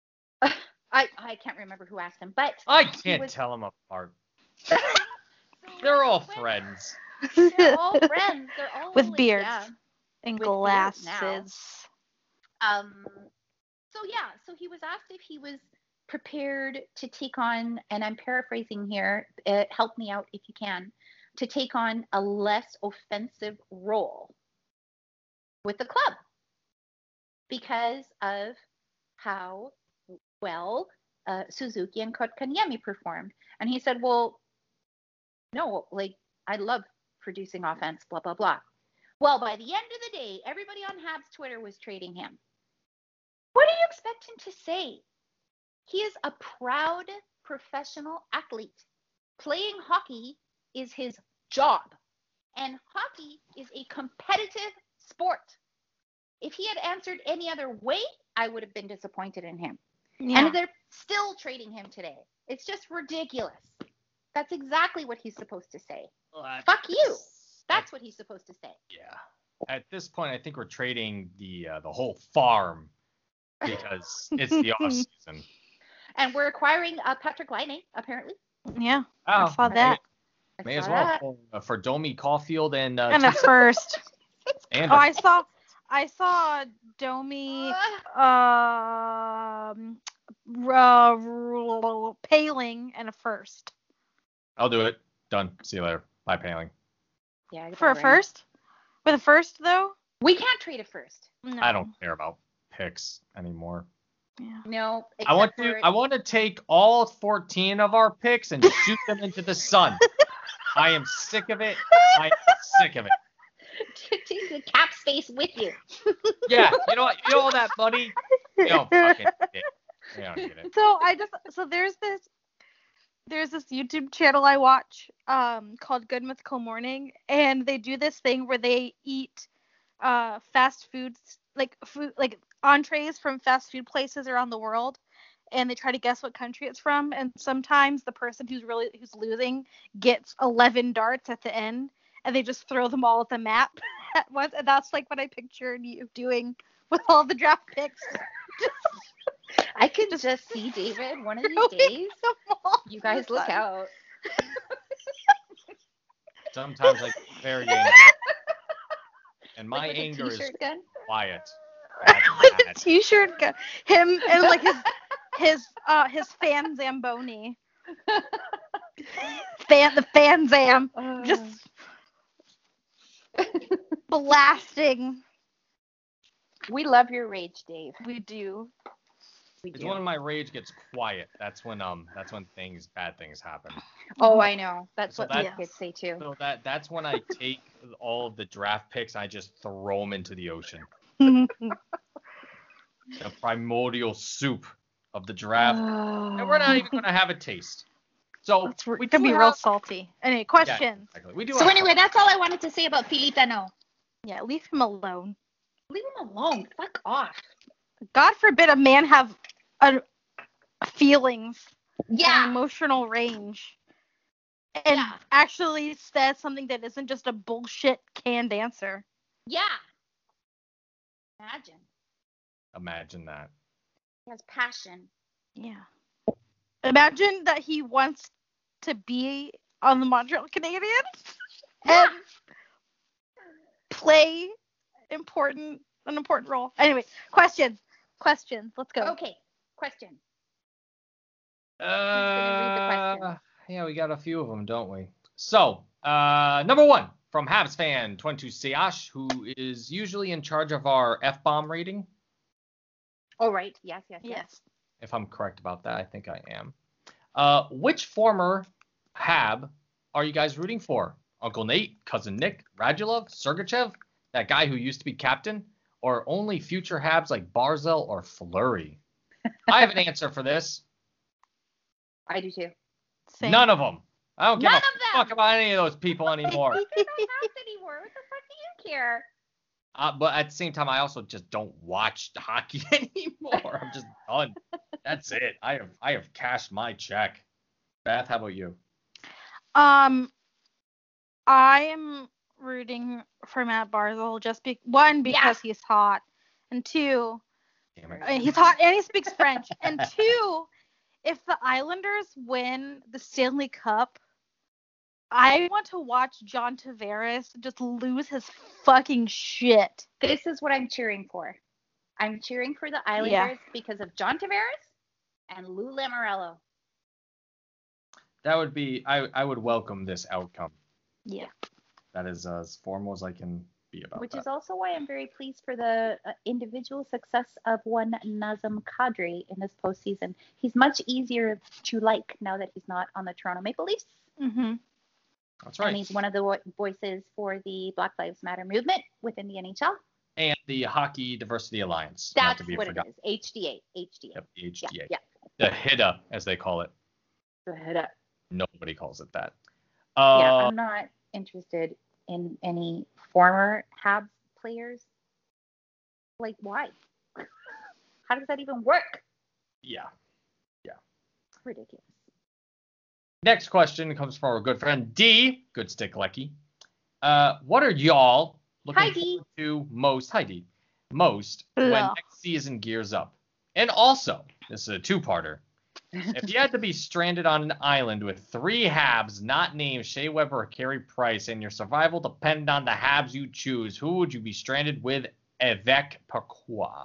I I can't remember who asked him, but I he can't was- tell him apart. So They're all Well, friends. They're all friends. They're all With like, beards yeah, and with beards now. glasses. Um, so yeah, so he was asked if he was prepared to take on, and I'm paraphrasing here, uh, help me out if you can, to take on a less offensive role with the club because of how well uh, Suzuki and Kotkaniemi performed. And he said, well, no, like, I love producing offense, blah, blah, blah. Well, by the end of the day, everybody on Habs Twitter was trading him. What do you expect him to say? He is a proud professional athlete. Playing hockey is his job, and hockey is a competitive sport. If he had answered any other way, I would have been disappointed in him. Yeah. And they're still trading him today. It's just ridiculous. That's exactly what he's supposed to say. Well, at- Fuck you. That's what he's supposed to say. Yeah. At this point, I think we're trading the uh, the whole farm because it's the off season. And we're acquiring uh, Patrick Laine, apparently. Yeah. Oh, I saw that. I May as saw well that. for, uh, for Domi Caulfield and uh, And a two- first. and Oh, a- I saw I saw Domi Uh, um uh, Paling and a first. I'll do it. Done. See you later. Bye, Paling. yeah, For a right. first? For the first though? We can't trade a first. No. I don't care about picks anymore. Yeah. No. I want except to. for- I want to take all fourteen of our picks and shoot them into the sun. I am sick of it. I am sick of it. Take the cap space with you. Yeah, you know what? You know all that money. You don't fucking get it. You don't get it. So I just so there's this there's this YouTube channel I watch um called Good Mythical Morning, and they do this thing where they eat uh fast foods like food like entrees from fast food places around the world, and they try to guess what country it's from, and sometimes the person who's really who's losing gets eleven darts at the end, and they just throw them all at the map at once, and that's like what I pictured you doing with all the draft picks. I could just see David one of these Throwing days. them all You guys the look sun. out. Sometimes I get very angry, and my Like with a anger is t-shirt gun. quiet. That's With a bad. t-shirt, gu- him and like his his uh his fan Zamboni, fan the fan Zam, just blasting. We love your rage, Dave. We do. We It's do. when my rage gets quiet. That's when um. That's when things, bad things happen. Oh, I know. That's So what that- the kids say too. So that that's when I take all of the draft picks and I just throw them into the ocean. That's The primordial soup of the draft, and we're not even gonna have a taste. So re- we gonna do be have, real salty. Anyway, questions. Exactly. We do. So have- anyway, that's all I wanted to say about Philippe Danault. Yeah, leave him alone. Leave him alone. Fuck off. God forbid a man have a feelings, and Yeah. emotional range, and Yeah. actually says something that isn't just a bullshit canned answer. Yeah. Imagine. Imagine that. He has passion. Yeah. Imagine that he wants to be on the Montreal Canadiens and play important an important role. Anyway, questions. Questions. Let's go. Okay. Question. gonna read the Uh, questions? yeah, we got a few of them, don't we? So, uh, number one from Habs fan twenty-two Siash, who is usually in charge of our F bomb rating. Oh, right. Yes, yes, yes. Yes. If I'm correct about that, I think I am. Uh, which former Hab are you guys rooting for? Uncle Nate, Cousin Nick, Radulov, Sergachev, that guy who used to be captain, or only future Habs like Barzell or Fleury? I have an answer for this. I do too. Same. None of them. I don't give None a of them. fuck about any of those people anymore. They're not house anymore. What the fuck do you care? Uh, but at the same time, I also just don't watch hockey anymore. I'm just done. That's it. I have I have cashed my check. Beth, how about you? Um, I am rooting for Matt Barzal just be one because he's hot, and two, Damn it. uh, he's hot and he speaks French, and two, if the Islanders win the Stanley Cup, I want to watch John Tavares just lose his fucking shit. This is what I'm cheering for. I'm cheering for the Islanders Yeah. because of John Tavares and Lou Lamoriello. That would be, I, I would welcome this outcome. Yeah. That is uh, as formal as I can be about Which that. is also why I'm very pleased for the uh, individual success of one Nazem Kadri in this postseason. He's much easier to like now that he's not on the Toronto Maple Leafs. Mm-hmm. That's right. And he's one of the vo- voices for the Black Lives Matter movement within the N H L. And the Hockey Diversity Alliance. not That's to be what forgotten. it is. H D A. H D A. Yep, the H D A. Yeah, The H I D A, as they call it. Go ahead up. Nobody calls it that. Yeah, Uh, I'm not interested in any former Habs players. Like, why? How does that even work? yeah. It's ridiculous. Next question comes from our good friend D. Good stick Lecky. Uh, what are y'all looking Hi, D. forward to most? Hi, D. Most when Ugh. next season gears up? And also, this is a two-parter. If you had to be stranded on an island with three Habs not named Shea Weber or Carey Price, and your survival depended on the Habs you choose, who would you be stranded with? Avec pourquoi?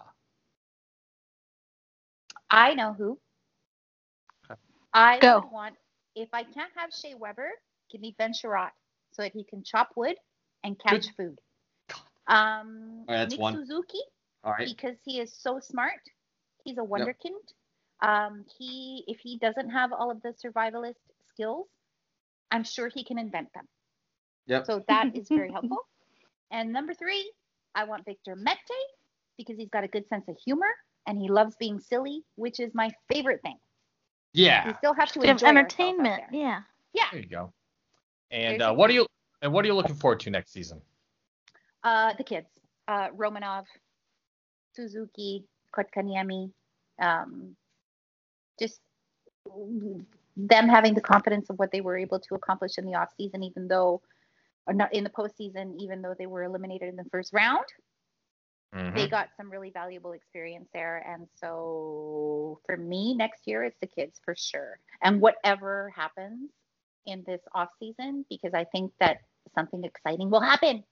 I know who. Okay. I Go. would want, if I can't have Shea Weber, give me Ben Sherratt so that he can chop wood and catch food. Um, All right, that's Nick one. Suzuki, All right. because he is so smart. He's a wonderkind. Um, he, if he doesn't have all of the survivalist skills, I'm sure he can invent them. Yep. So that is very helpful. And number three, I want Victor Mete because he's got a good sense of humor and he loves being silly, which is my favorite thing. You Yeah. still have to Bit of enjoy entertainment. ourselves out there. Yeah. Yeah. There you go. And There's uh, a- what are you and what are you looking forward to next season? Uh, the kids, uh, Romanov, Suzuki, Kotkaniemi, um, just them having the confidence of what they were able to accomplish in the off season, even though, or not in the postseason, even though they were eliminated in the first round. Mhm. They got some really valuable experience there. And so for me, next year, it's the kids for sure. And whatever happens in this off season, because I think that something exciting will happen.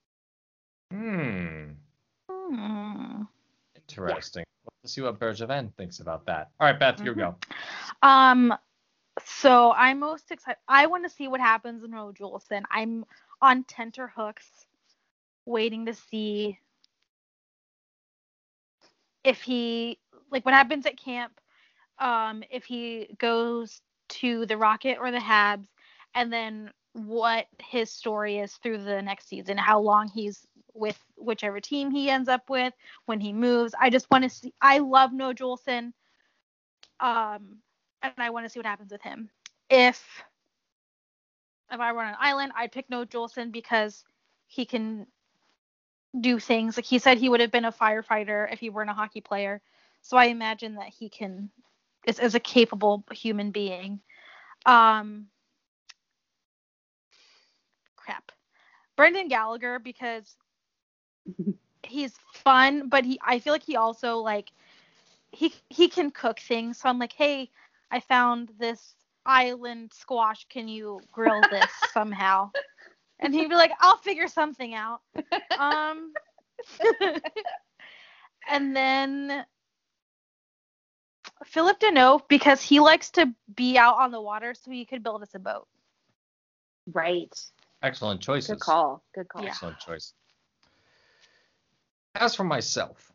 Hmm. Hmm. Interesting. Let's see what Bergevin thinks about that. All right, Beth, you Mhm. go. Um, so I'm most excited. I want to see what happens in Ro Juleson. I'm on tenterhooks, waiting to see if he like what happens at camp. Um, if he goes to the Rocket or the Habs, and then what his story is through the next season, how long he's with whichever team he ends up with when he moves. I just want to see. I love Noah Juleson. Um, and I want to see what happens with him. If if I were on an island, I'd pick Noah Juleson because he can do things. Like he said, he would have been a firefighter if he weren't a hockey player. So I imagine that he can is, is a capable human being. Um, crap, Brendan Gallagher because he's fun, but he I feel like he also like he he can cook things. So I'm like, hey, I found this island squash. Can you grill this somehow? And he'd be like, I'll figure something out. Um, and then Philip Deneau because he likes to be out on the water, so he could build us a boat. Right. Excellent choices. Good call. Good call. Yeah. Excellent choice. As for myself,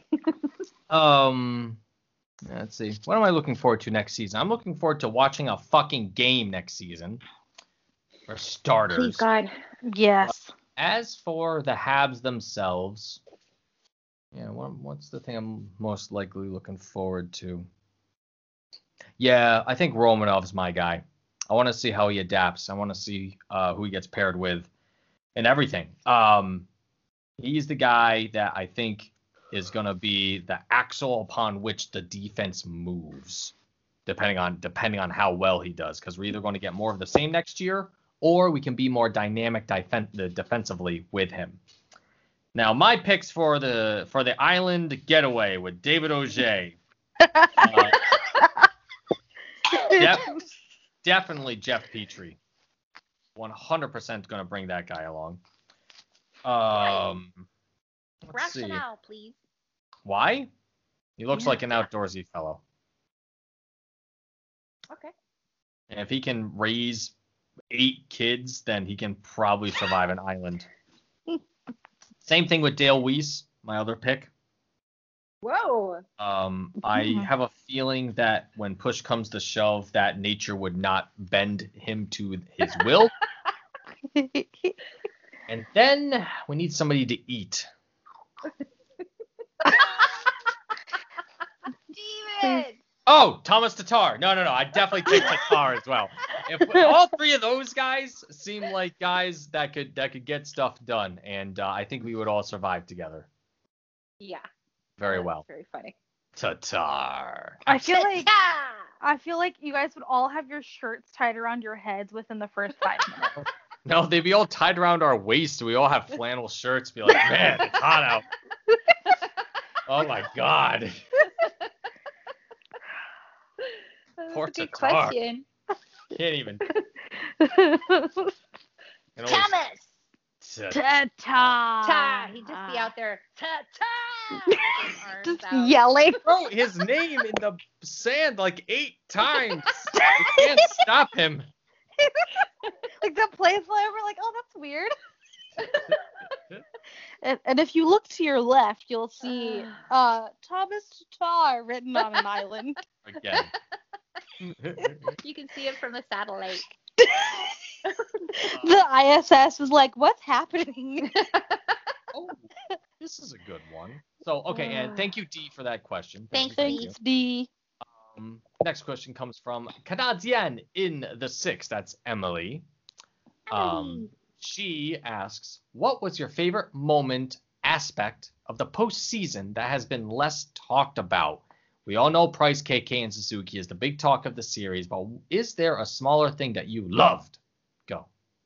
um, let's see. What am I looking forward to next season? I'm looking forward to watching a fucking game next season. For starters. Please, God. Yes. As for the Habs themselves, yeah, what, what's the thing I'm most likely looking forward to? Yeah, I think Romanov's my guy. I want to see how he adapts. I want to see uh, who he gets paired with and everything. Um, he's the guy that I think is going to be the axle upon which the defense moves, depending on depending on how well he does. Because we're either going to get more of the same next year, or we can be more dynamic defen- defensively with him. Now, my picks for the for the island getaway with David Auger. Uh, def- definitely Jeff Petrie. one hundred percent going to bring that guy along. Um, let's see. Rationale, please. Why? He looks Yeah. like an outdoorsy fellow. Okay. And if he can raise eight kids, then he can probably survive an island. Same thing with Dale Weiss, my other pick. Whoa. Um, I Mhm. have a feeling that when push comes to shove, that nature would not bend him to his will. And then we need somebody to eat. David. Oh, Thomas Tatar. No, no, no. I definitely take Tatar as well. If all three of those guys seem like guys that could that could get stuff done, and uh, I think we would all survive together Yeah. very That's well. Very funny. Tatar. I feel like Ta-ta! I feel like you guys would all have your shirts tied around your heads within the first five minutes. No, they'd be all tied around our waist. We all have flannel shirts. Be like, man, it's hot out. Oh my god. That's Poor a good Tatar. question. Can't even. Can only- Thomas. Ta- Ta-ta. Ta. He'd just be out there. Ta ta. With his arms Just out. yelling. Wrote his name in the sand like eight times. I can't stop him. Like the place where we're like, oh, that's weird. and, and if you look to your left, you'll see uh, Thomas Tatar written on an island. Again. You can see it from the satellite. The I S S is like, what's happening? Oh, this is a good one. So, okay, and thank you, D, for that question. Thanks, you, D. you. D. Um, next question comes from Canadienne in the six. That's Emily. Um, she asks, what was your favorite moment, aspect of the postseason that has been less talked about? We all know Price, K K, and Suzuki is the big talk of the series, but is there a smaller thing that you loved? Go.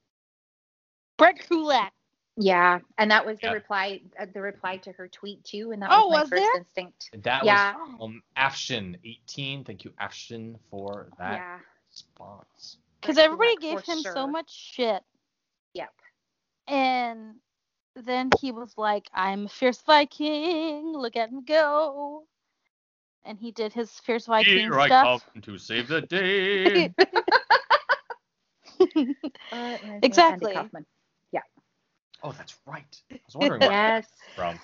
Brett Kulak. Yeah, and that was the Yeah. reply. Uh, the reply to her tweet too, and that Oh, was my was first there? instinct. That Yeah. was from Afshin eighteen. Thank you, Afshin, for that Yeah. Because response. Brett everybody Kulak gave for him so sure. much shit. Yep. And then he was like, I'm a fierce Viking. Look at him go. And he did his fierce Viking Here I stuff. come to save the day. Uh, it reminds me of Andy Exactly. Kaufman. Oh, that's right. I was wondering where Yes. from.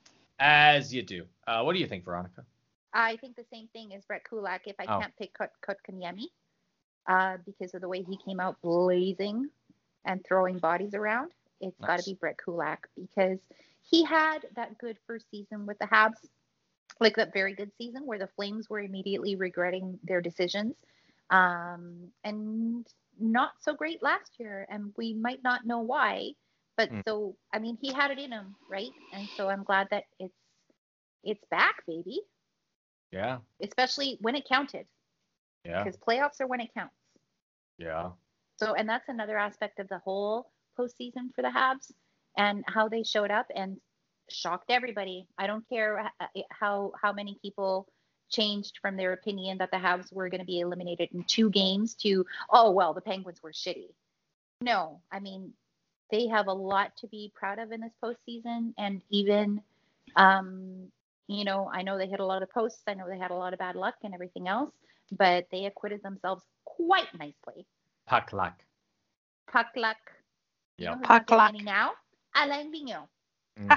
As you do. Uh, what do you think, Veronica? I think the same thing as Brett Kulak. If I Oh. can't pick Kut Kotkaniemi, uh, because of the way he came out blazing and throwing bodies around, it's got Nice. to be Brett Kulak because he had that good first season with the Habs, like that very good season where the Flames were immediately regretting their decisions, um, and not so great last year, and we might not know why. But Mm. so, I mean, he had it in him, right? And so I'm glad that it's it's back, baby. Yeah. Especially when it counted, Yeah. because playoffs are when it counts. Yeah. So, and that's another aspect of the whole postseason for the Habs and how they showed up and shocked everybody. I don't care h- how how many people changed from their opinion that the Habs were going to be eliminated in two games to, oh well, the Penguins were shitty. No, I mean, they have a lot to be proud of in this postseason, and even, um, you know, I know they hit a lot of posts. I know they had a lot of bad luck and everything else, but they acquitted themselves quite nicely. Paklak. Puck luck. You Yeah. know who's Puck not luck. getting any now? Alain Vigneault. Mhm.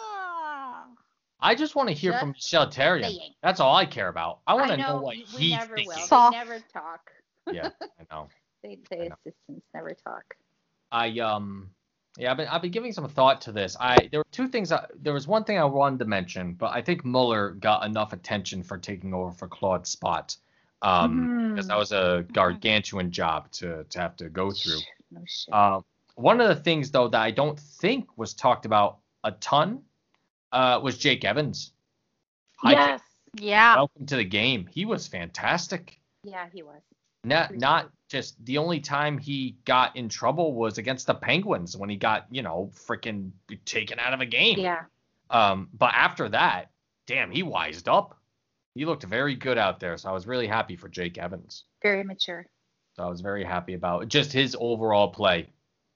Ah. I just want to hear Just from Michel Therrien. saying. That's all I care about. I want I to know, know what we he's never thinking. will. Soft. They never talk. Yeah, I know. They, I the know. assistants never talk. I um yeah, I've been I've been giving some thought to this. I there were two things. I, there was one thing I wanted to mention, but I think Mueller got enough attention for taking over for Claude's spot. Um, because Mhm. that was a gargantuan job to to have to go through. No shit. Uh, one of the things though that I don't think was talked about a ton uh was Jake Evans. Hi, Jake. yes. Yeah. Welcome to the game. He was fantastic. Yeah, he was. Not Pretty not good. just the only time he got in trouble was against the Penguins when he got, you know, freaking taken out of a game. Yeah. Um, but after that, damn, he wised up. He looked very good out there, so I was really happy for Jake Evans. Very mature. So I was very happy about just his overall play.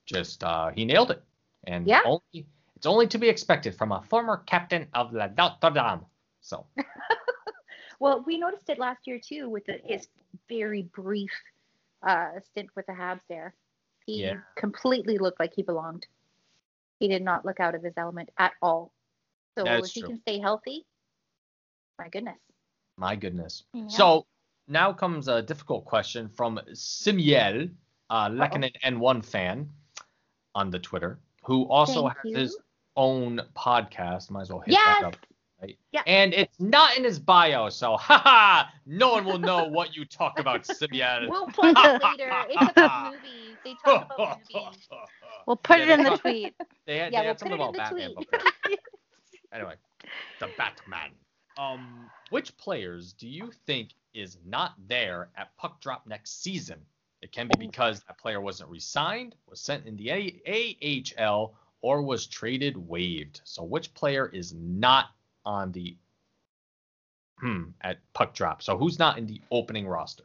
just uh, he nailed it. And Yeah. only, it's only to be expected from a former captain of La Notre Dame. So Well, we noticed it last year too with the, his very brief uh, stint with the Habs there. He Yeah. completely looked like he belonged. He did not look out of his element at all. So That is if he true. can stay healthy, my goodness. my goodness. Yeah. So now comes a difficult question from Simiel, uh, Lekanen N one fan on the Twitter, who also Thank has you. his own podcast. Might as well hit Yes! that up. Right? Yeah. And it's not in his bio, so haha, no one will know what you talk about, Simiel. We'll plug it later. It's about movies. They talk about movies. We'll put Yeah, it they in the talk- tweet. They had, Yeah, they we'll had something put it in about the Batman tweet. before. Anyway, the Batman. Um, which players do you think is not there at puck drop next season? It can be because that player wasn't re-signed, was sent in the A H L, or was traded waived. So which player is not on the hmm at puck drop? So who's not in the opening roster?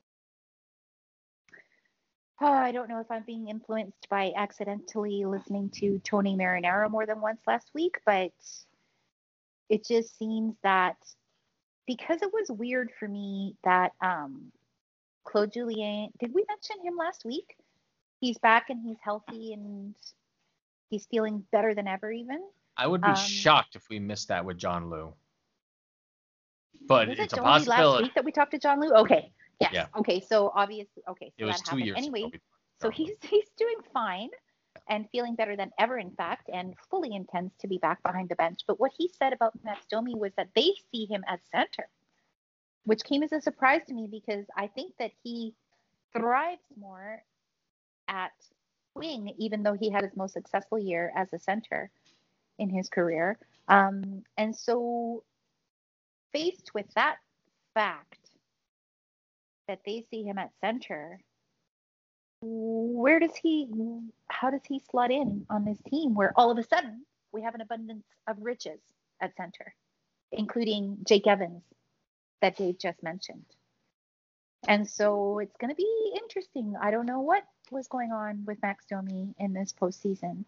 Oh, I don't know if I'm being influenced by accidentally listening to Tony Marinaro more than once last week, but it just seems that because it was weird for me that um, Claude Julien, did we mention him last week? He's back and he's healthy and he's feeling better than ever even. I would be Um, shocked if we missed that with John Lou. But Was it's it a only last possibility. week that we talked to John Lou? Okay. Yes. Yeah. Okay. So obviously, okay. So It was that two happened. years Anyway, ago. we so talked about he's he's doing fine and feeling better than ever, in fact, and fully intends to be back behind the bench. But what he said about Max Domi was that they see him as center, which came as a surprise to me because I think that he thrives more at wing, even though he had his most successful year as a center in his career. Um, and so, faced with that fact that they see him at center, where does he, how does he slot in on this team where all of a sudden we have an abundance of riches at center, including Jake Evans that Dave just mentioned? And so it's going to be interesting. I don't know what was going on with Max Domi in this postseason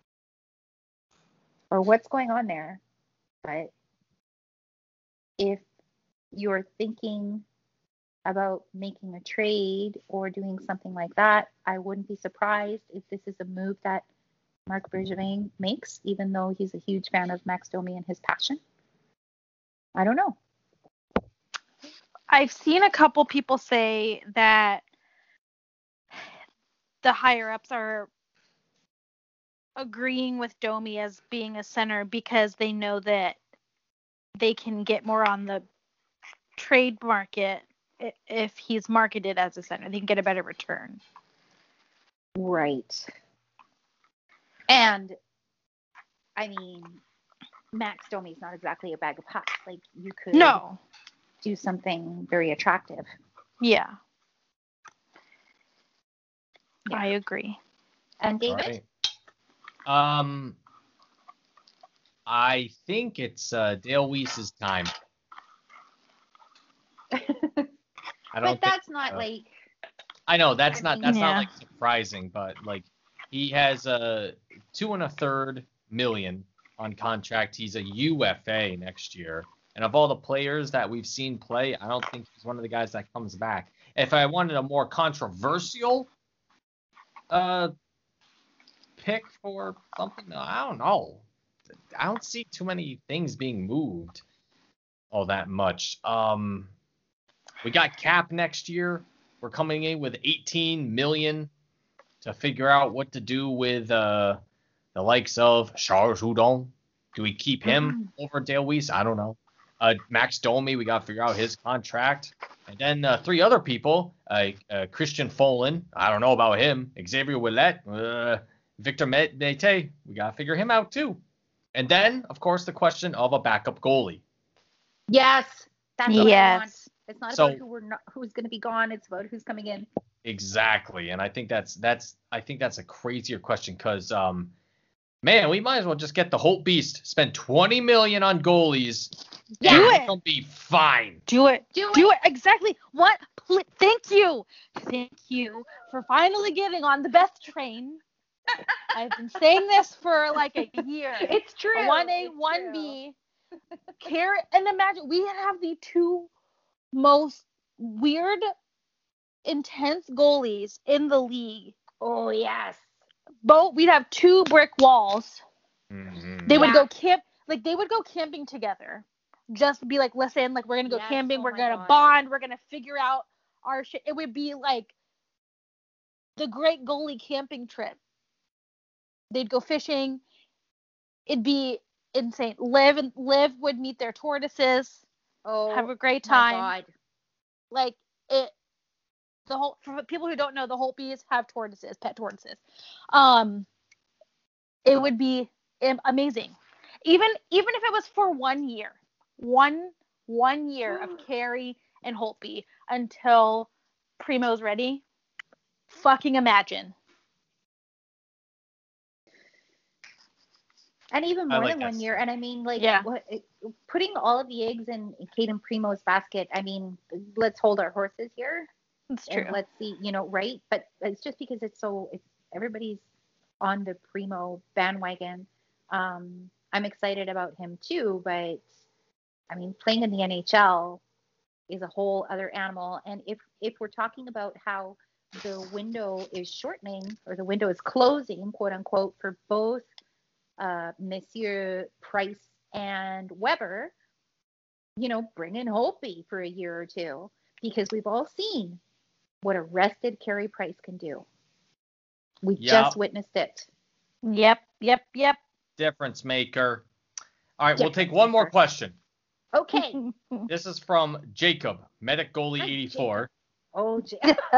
or what's going on there. But if you're thinking about making a trade or doing something like that, I wouldn't be surprised if this is a move that Marc Bergevin makes, even though he's a huge fan of Max Domi and his passion. I don't know. I've seen a couple people say that the higher ups are agreeing with Domi as being a center because they know that they can get more on the trade market i- if he's marketed as a center. They can get a better return. Right. And, I mean, Max Domi's not exactly a bag of pucks. Like, you could No. do something very attractive. Yeah. Yeah. I agree. And All David? right. Um, I think it's uh, Dale Weiss's time. I don't But think, that's not uh, like, I know that's I not mean- that's not Yeah. like surprising, but like he has a two and a third million on contract. He's a U F A next year, and of all the players that we've seen play, I don't think he's one of the guys that comes back. If I wanted a more controversial uh pick for something, I don't know. I don't see too many things being moved all that much. Um, we got cap next year. We're coming in with eighteen million to figure out what to do with uh, the likes of Charles Hudon. Do we keep him over Dale Weiss? I don't know. Uh, Max Domi, we got to figure out his contract. And then uh, three other people, uh, uh, Christian Folan, I don't know about him. Xavier Ouellet, uh, Victor Mete, we got to figure him out too. And then, of course, the question of a backup goalie. yes, that's what I Yes. want. It's not So- about who we're not, who's going to be gone. It's about who's coming in. Exactly, and I think that's that's I think that's a crazier question because um, man, we might as well just get the Holt Beast, spend twenty million on goalies, Yeah. Do and it. it'll be fine. Do it. Do Do it. it. Exactly. What? Pl- thank you. Thank you for finally getting on the Beth train. I've been saying this for like a year. It's true. one A, it's one true. B. Care and imagine we have the two most weird, intense goalies in the league. Oh yes. Both we'd have two brick walls. Mhm. They would Yeah. go camp like they would go camping together. Just be like, listen, like we're gonna go Yes, camping, oh we're my gonna God. bond, we're gonna figure out our shit. It would be like the great goalie camping trip. They'd go fishing. It'd be insane. Liv and Liv would meet their tortoises, Oh, have a great my time. God. Like it the whole for people who don't know, the Holtbys have tortoises, pet tortoises. Um it would be am- amazing. Even even if it was for one year. One one year of Carrie and Holtby until Primo's ready. Fucking imagine. And even I more like than that one year. stuff. And I mean, like, Yeah. what, putting all of the eggs in Kate and Primo's basket. I mean, let's hold our horses here. It's true. And let's see, you know, right? But it's just because it's so, it's everybody's on the Primo bandwagon. Um, I'm excited about him too, but I mean, playing in the N H L is a whole other animal. And if if we're talking about how the window is shortening or the window is closing, quote unquote, for both uh, Monsieur Price and Weber, you know, bring in Holtby for a year or two because we've all seen what a rested Carey Price can do. We Yep. just witnessed it. Yep, yep, yep. Difference maker. All right, we'll take Difference one more maker. question. Okay. This is from Jacob, Medic Goalie Hi, eighty-four. Oh, J-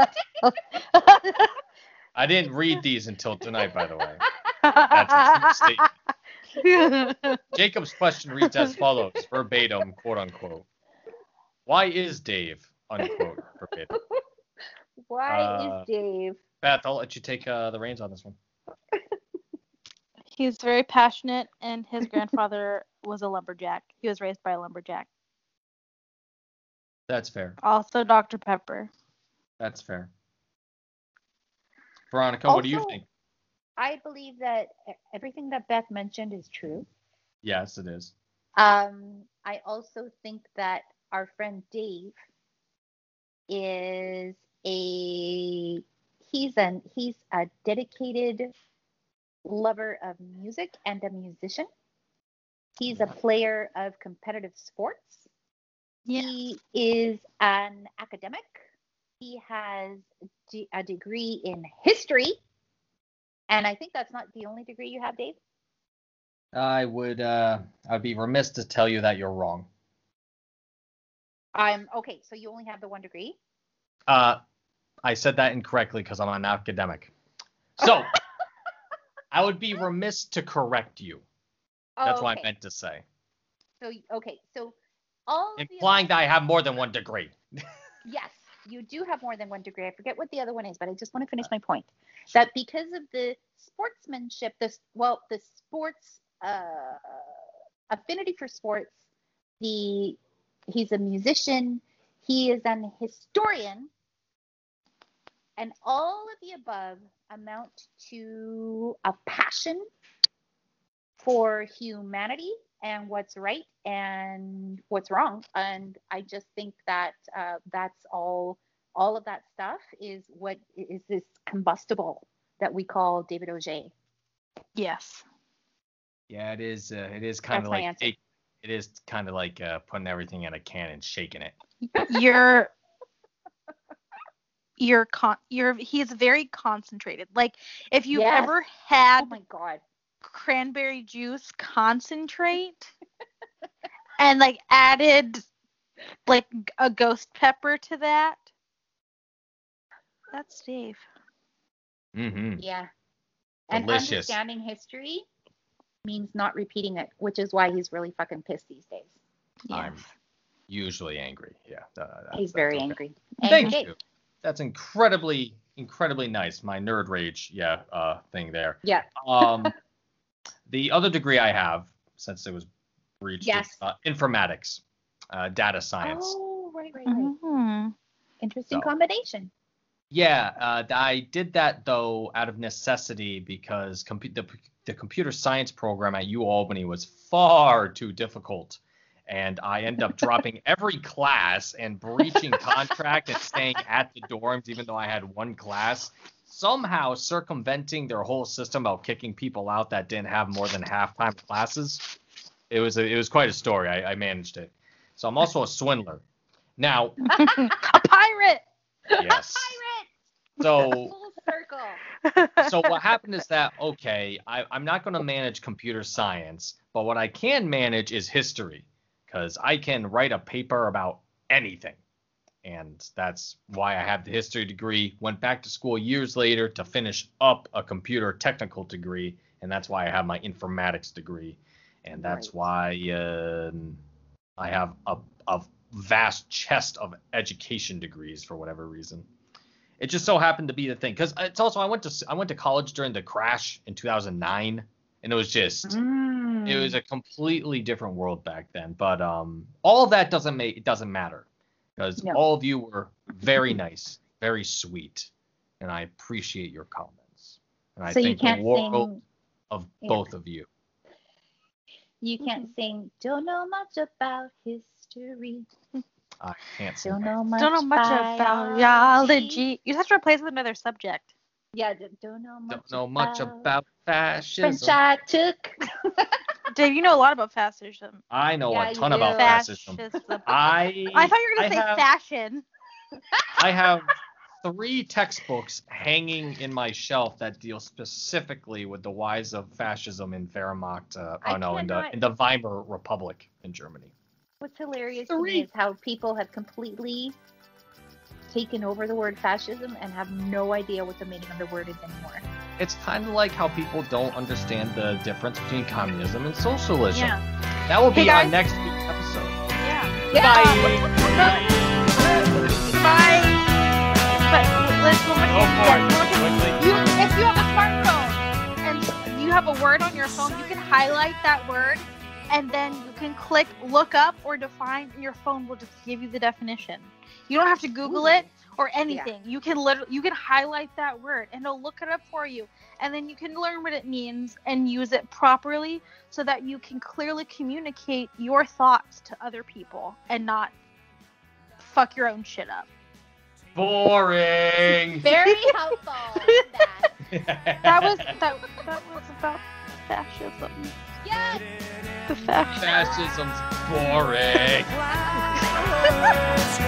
I didn't read these until tonight, by the way. That's a true statement. Jacob's question reads as follows, verbatim, quote unquote. Why is Dave, unquote, verbatim? Why Uh, is Dave? Beth, I'll let you take uh, the reins on this one. He's very passionate, and his grandfather was a lumberjack. He was raised by a lumberjack. That's fair. Also, Doctor Pepper. That's fair. Veronica, what do you Also- think? I believe that everything that Beth mentioned is true. Yes, it is. Um, I also think that our friend Dave is a he's an he's a dedicated lover of music and a musician. He's a player of competitive sports. Yeah. He is an academic. He has d- a degree in history. And I think that's not the only degree you have, Dave. I would uh I'd be remiss to tell you that you're wrong. I'm okay, so you only have the one degree. Uh I said that incorrectly because I'm an academic. So I would be remiss to correct you. That's Oh, what okay. I meant to say. So okay, so all of the Implying above- that I have more than one degree. yes, you do have more than one degree. I forget what the other one is, but I just want to finish my point. That because of the sportsmanship, this well, the sports uh, affinity for sports, the he's a musician, he is an historian, and all of the above amount to a passion for humanity and what's right and what's wrong. And I just think that uh, that's all. All of that stuff is what is this combustible that we call David Auger. Yes. Yeah, it is uh, it is kind That's of my like answer. it, it is kind of like uh, putting everything in a can and shaking it. You're you're con you're he's very concentrated. Like if you've Yes. ever had Oh my God. cranberry juice concentrate and like added like a ghost pepper to that, that's Dave. Mm-hmm. Yeah. And Delicious. understanding history means not repeating it, which is why he's really fucking pissed these days. I'm Yes. usually angry. Yeah. uh, that's- He's that's very okay. angry. Thank Angry Dave. you. That's incredibly, incredibly nice. My nerd rage, yeah, uh, thing there. Yeah. Um, the other degree I have, since it was reached, Yes. is uh, informatics, uh, data science. Oh, right, right, right. Mhm. Interesting So. combination. Yeah, uh, I did that though out of necessity because compu- the, the computer science program at UAlbany was far too difficult, and I ended up dropping every class and breaching contract and staying at the dorms even though I had one class, somehow circumventing their whole system about kicking people out that didn't have more than half-time classes. It was a, it was quite a story. I, I managed it. So I'm also a swindler. Now, A pirate. yes. Pirate! So Full circle. so what happened is that, okay, I, I'm not going to manage computer science, but what I can manage is history, because I can write a paper about anything. And that's why I have the history degree. Went back to school years later to finish up a computer technical degree, and that's why I have my informatics degree. And that's Right. why uh, I have a, a vast chest of education degrees for whatever reason. It just so happened to be the thing, because it's also I went to I went to college during the crash in two thousand nine, and it was just Mm. it was a completely different world back then. But um, all of that doesn't make it doesn't matter, because No. all of you were very nice, very sweet, and I appreciate your comments. And I So you think the can't world sing. of Yeah. both of you. You can't sing. Don't know much about history. I can't sing. Don't know much. Don't know much about biology. You have to replace it with another subject. Yeah. d- Don't know much. Don't know much about about fascism. French I took. Dave, you know a lot about fascism. I know Yeah, a you ton do. about fascism. Fascism. I I thought you were I gonna say have, fashion. I have three textbooks hanging in my shelf that deal specifically with the rise of fascism in Wehrmacht. Uh, I oh no, in the cannot- in the Weimar Republic in Germany. What's hilarious to Three. me is how people have completely taken over the word fascism and have no idea what the meaning of the word is anymore. It's kind of like how people don't understand the difference between communism and socialism. Yeah. That will be Hey, our guys. next week's episode. Yeah. Bye. But let's look at Go for yeah, it. look at- Quickly. you, if you have a smartphone and you have a word on your phone, you can highlight that word and then you can click look up or define and your phone will just give you the definition. You don't have to Google it or anything. You can literally you can highlight that word and it'll look it up for you. And then you can learn what it means and use it properly so that you can clearly communicate your thoughts to other people and not fuck your own shit up. Boring. Very helpful. That. That was that, that was about fascism. Yes. The fascism. Fascism's boring. Flowers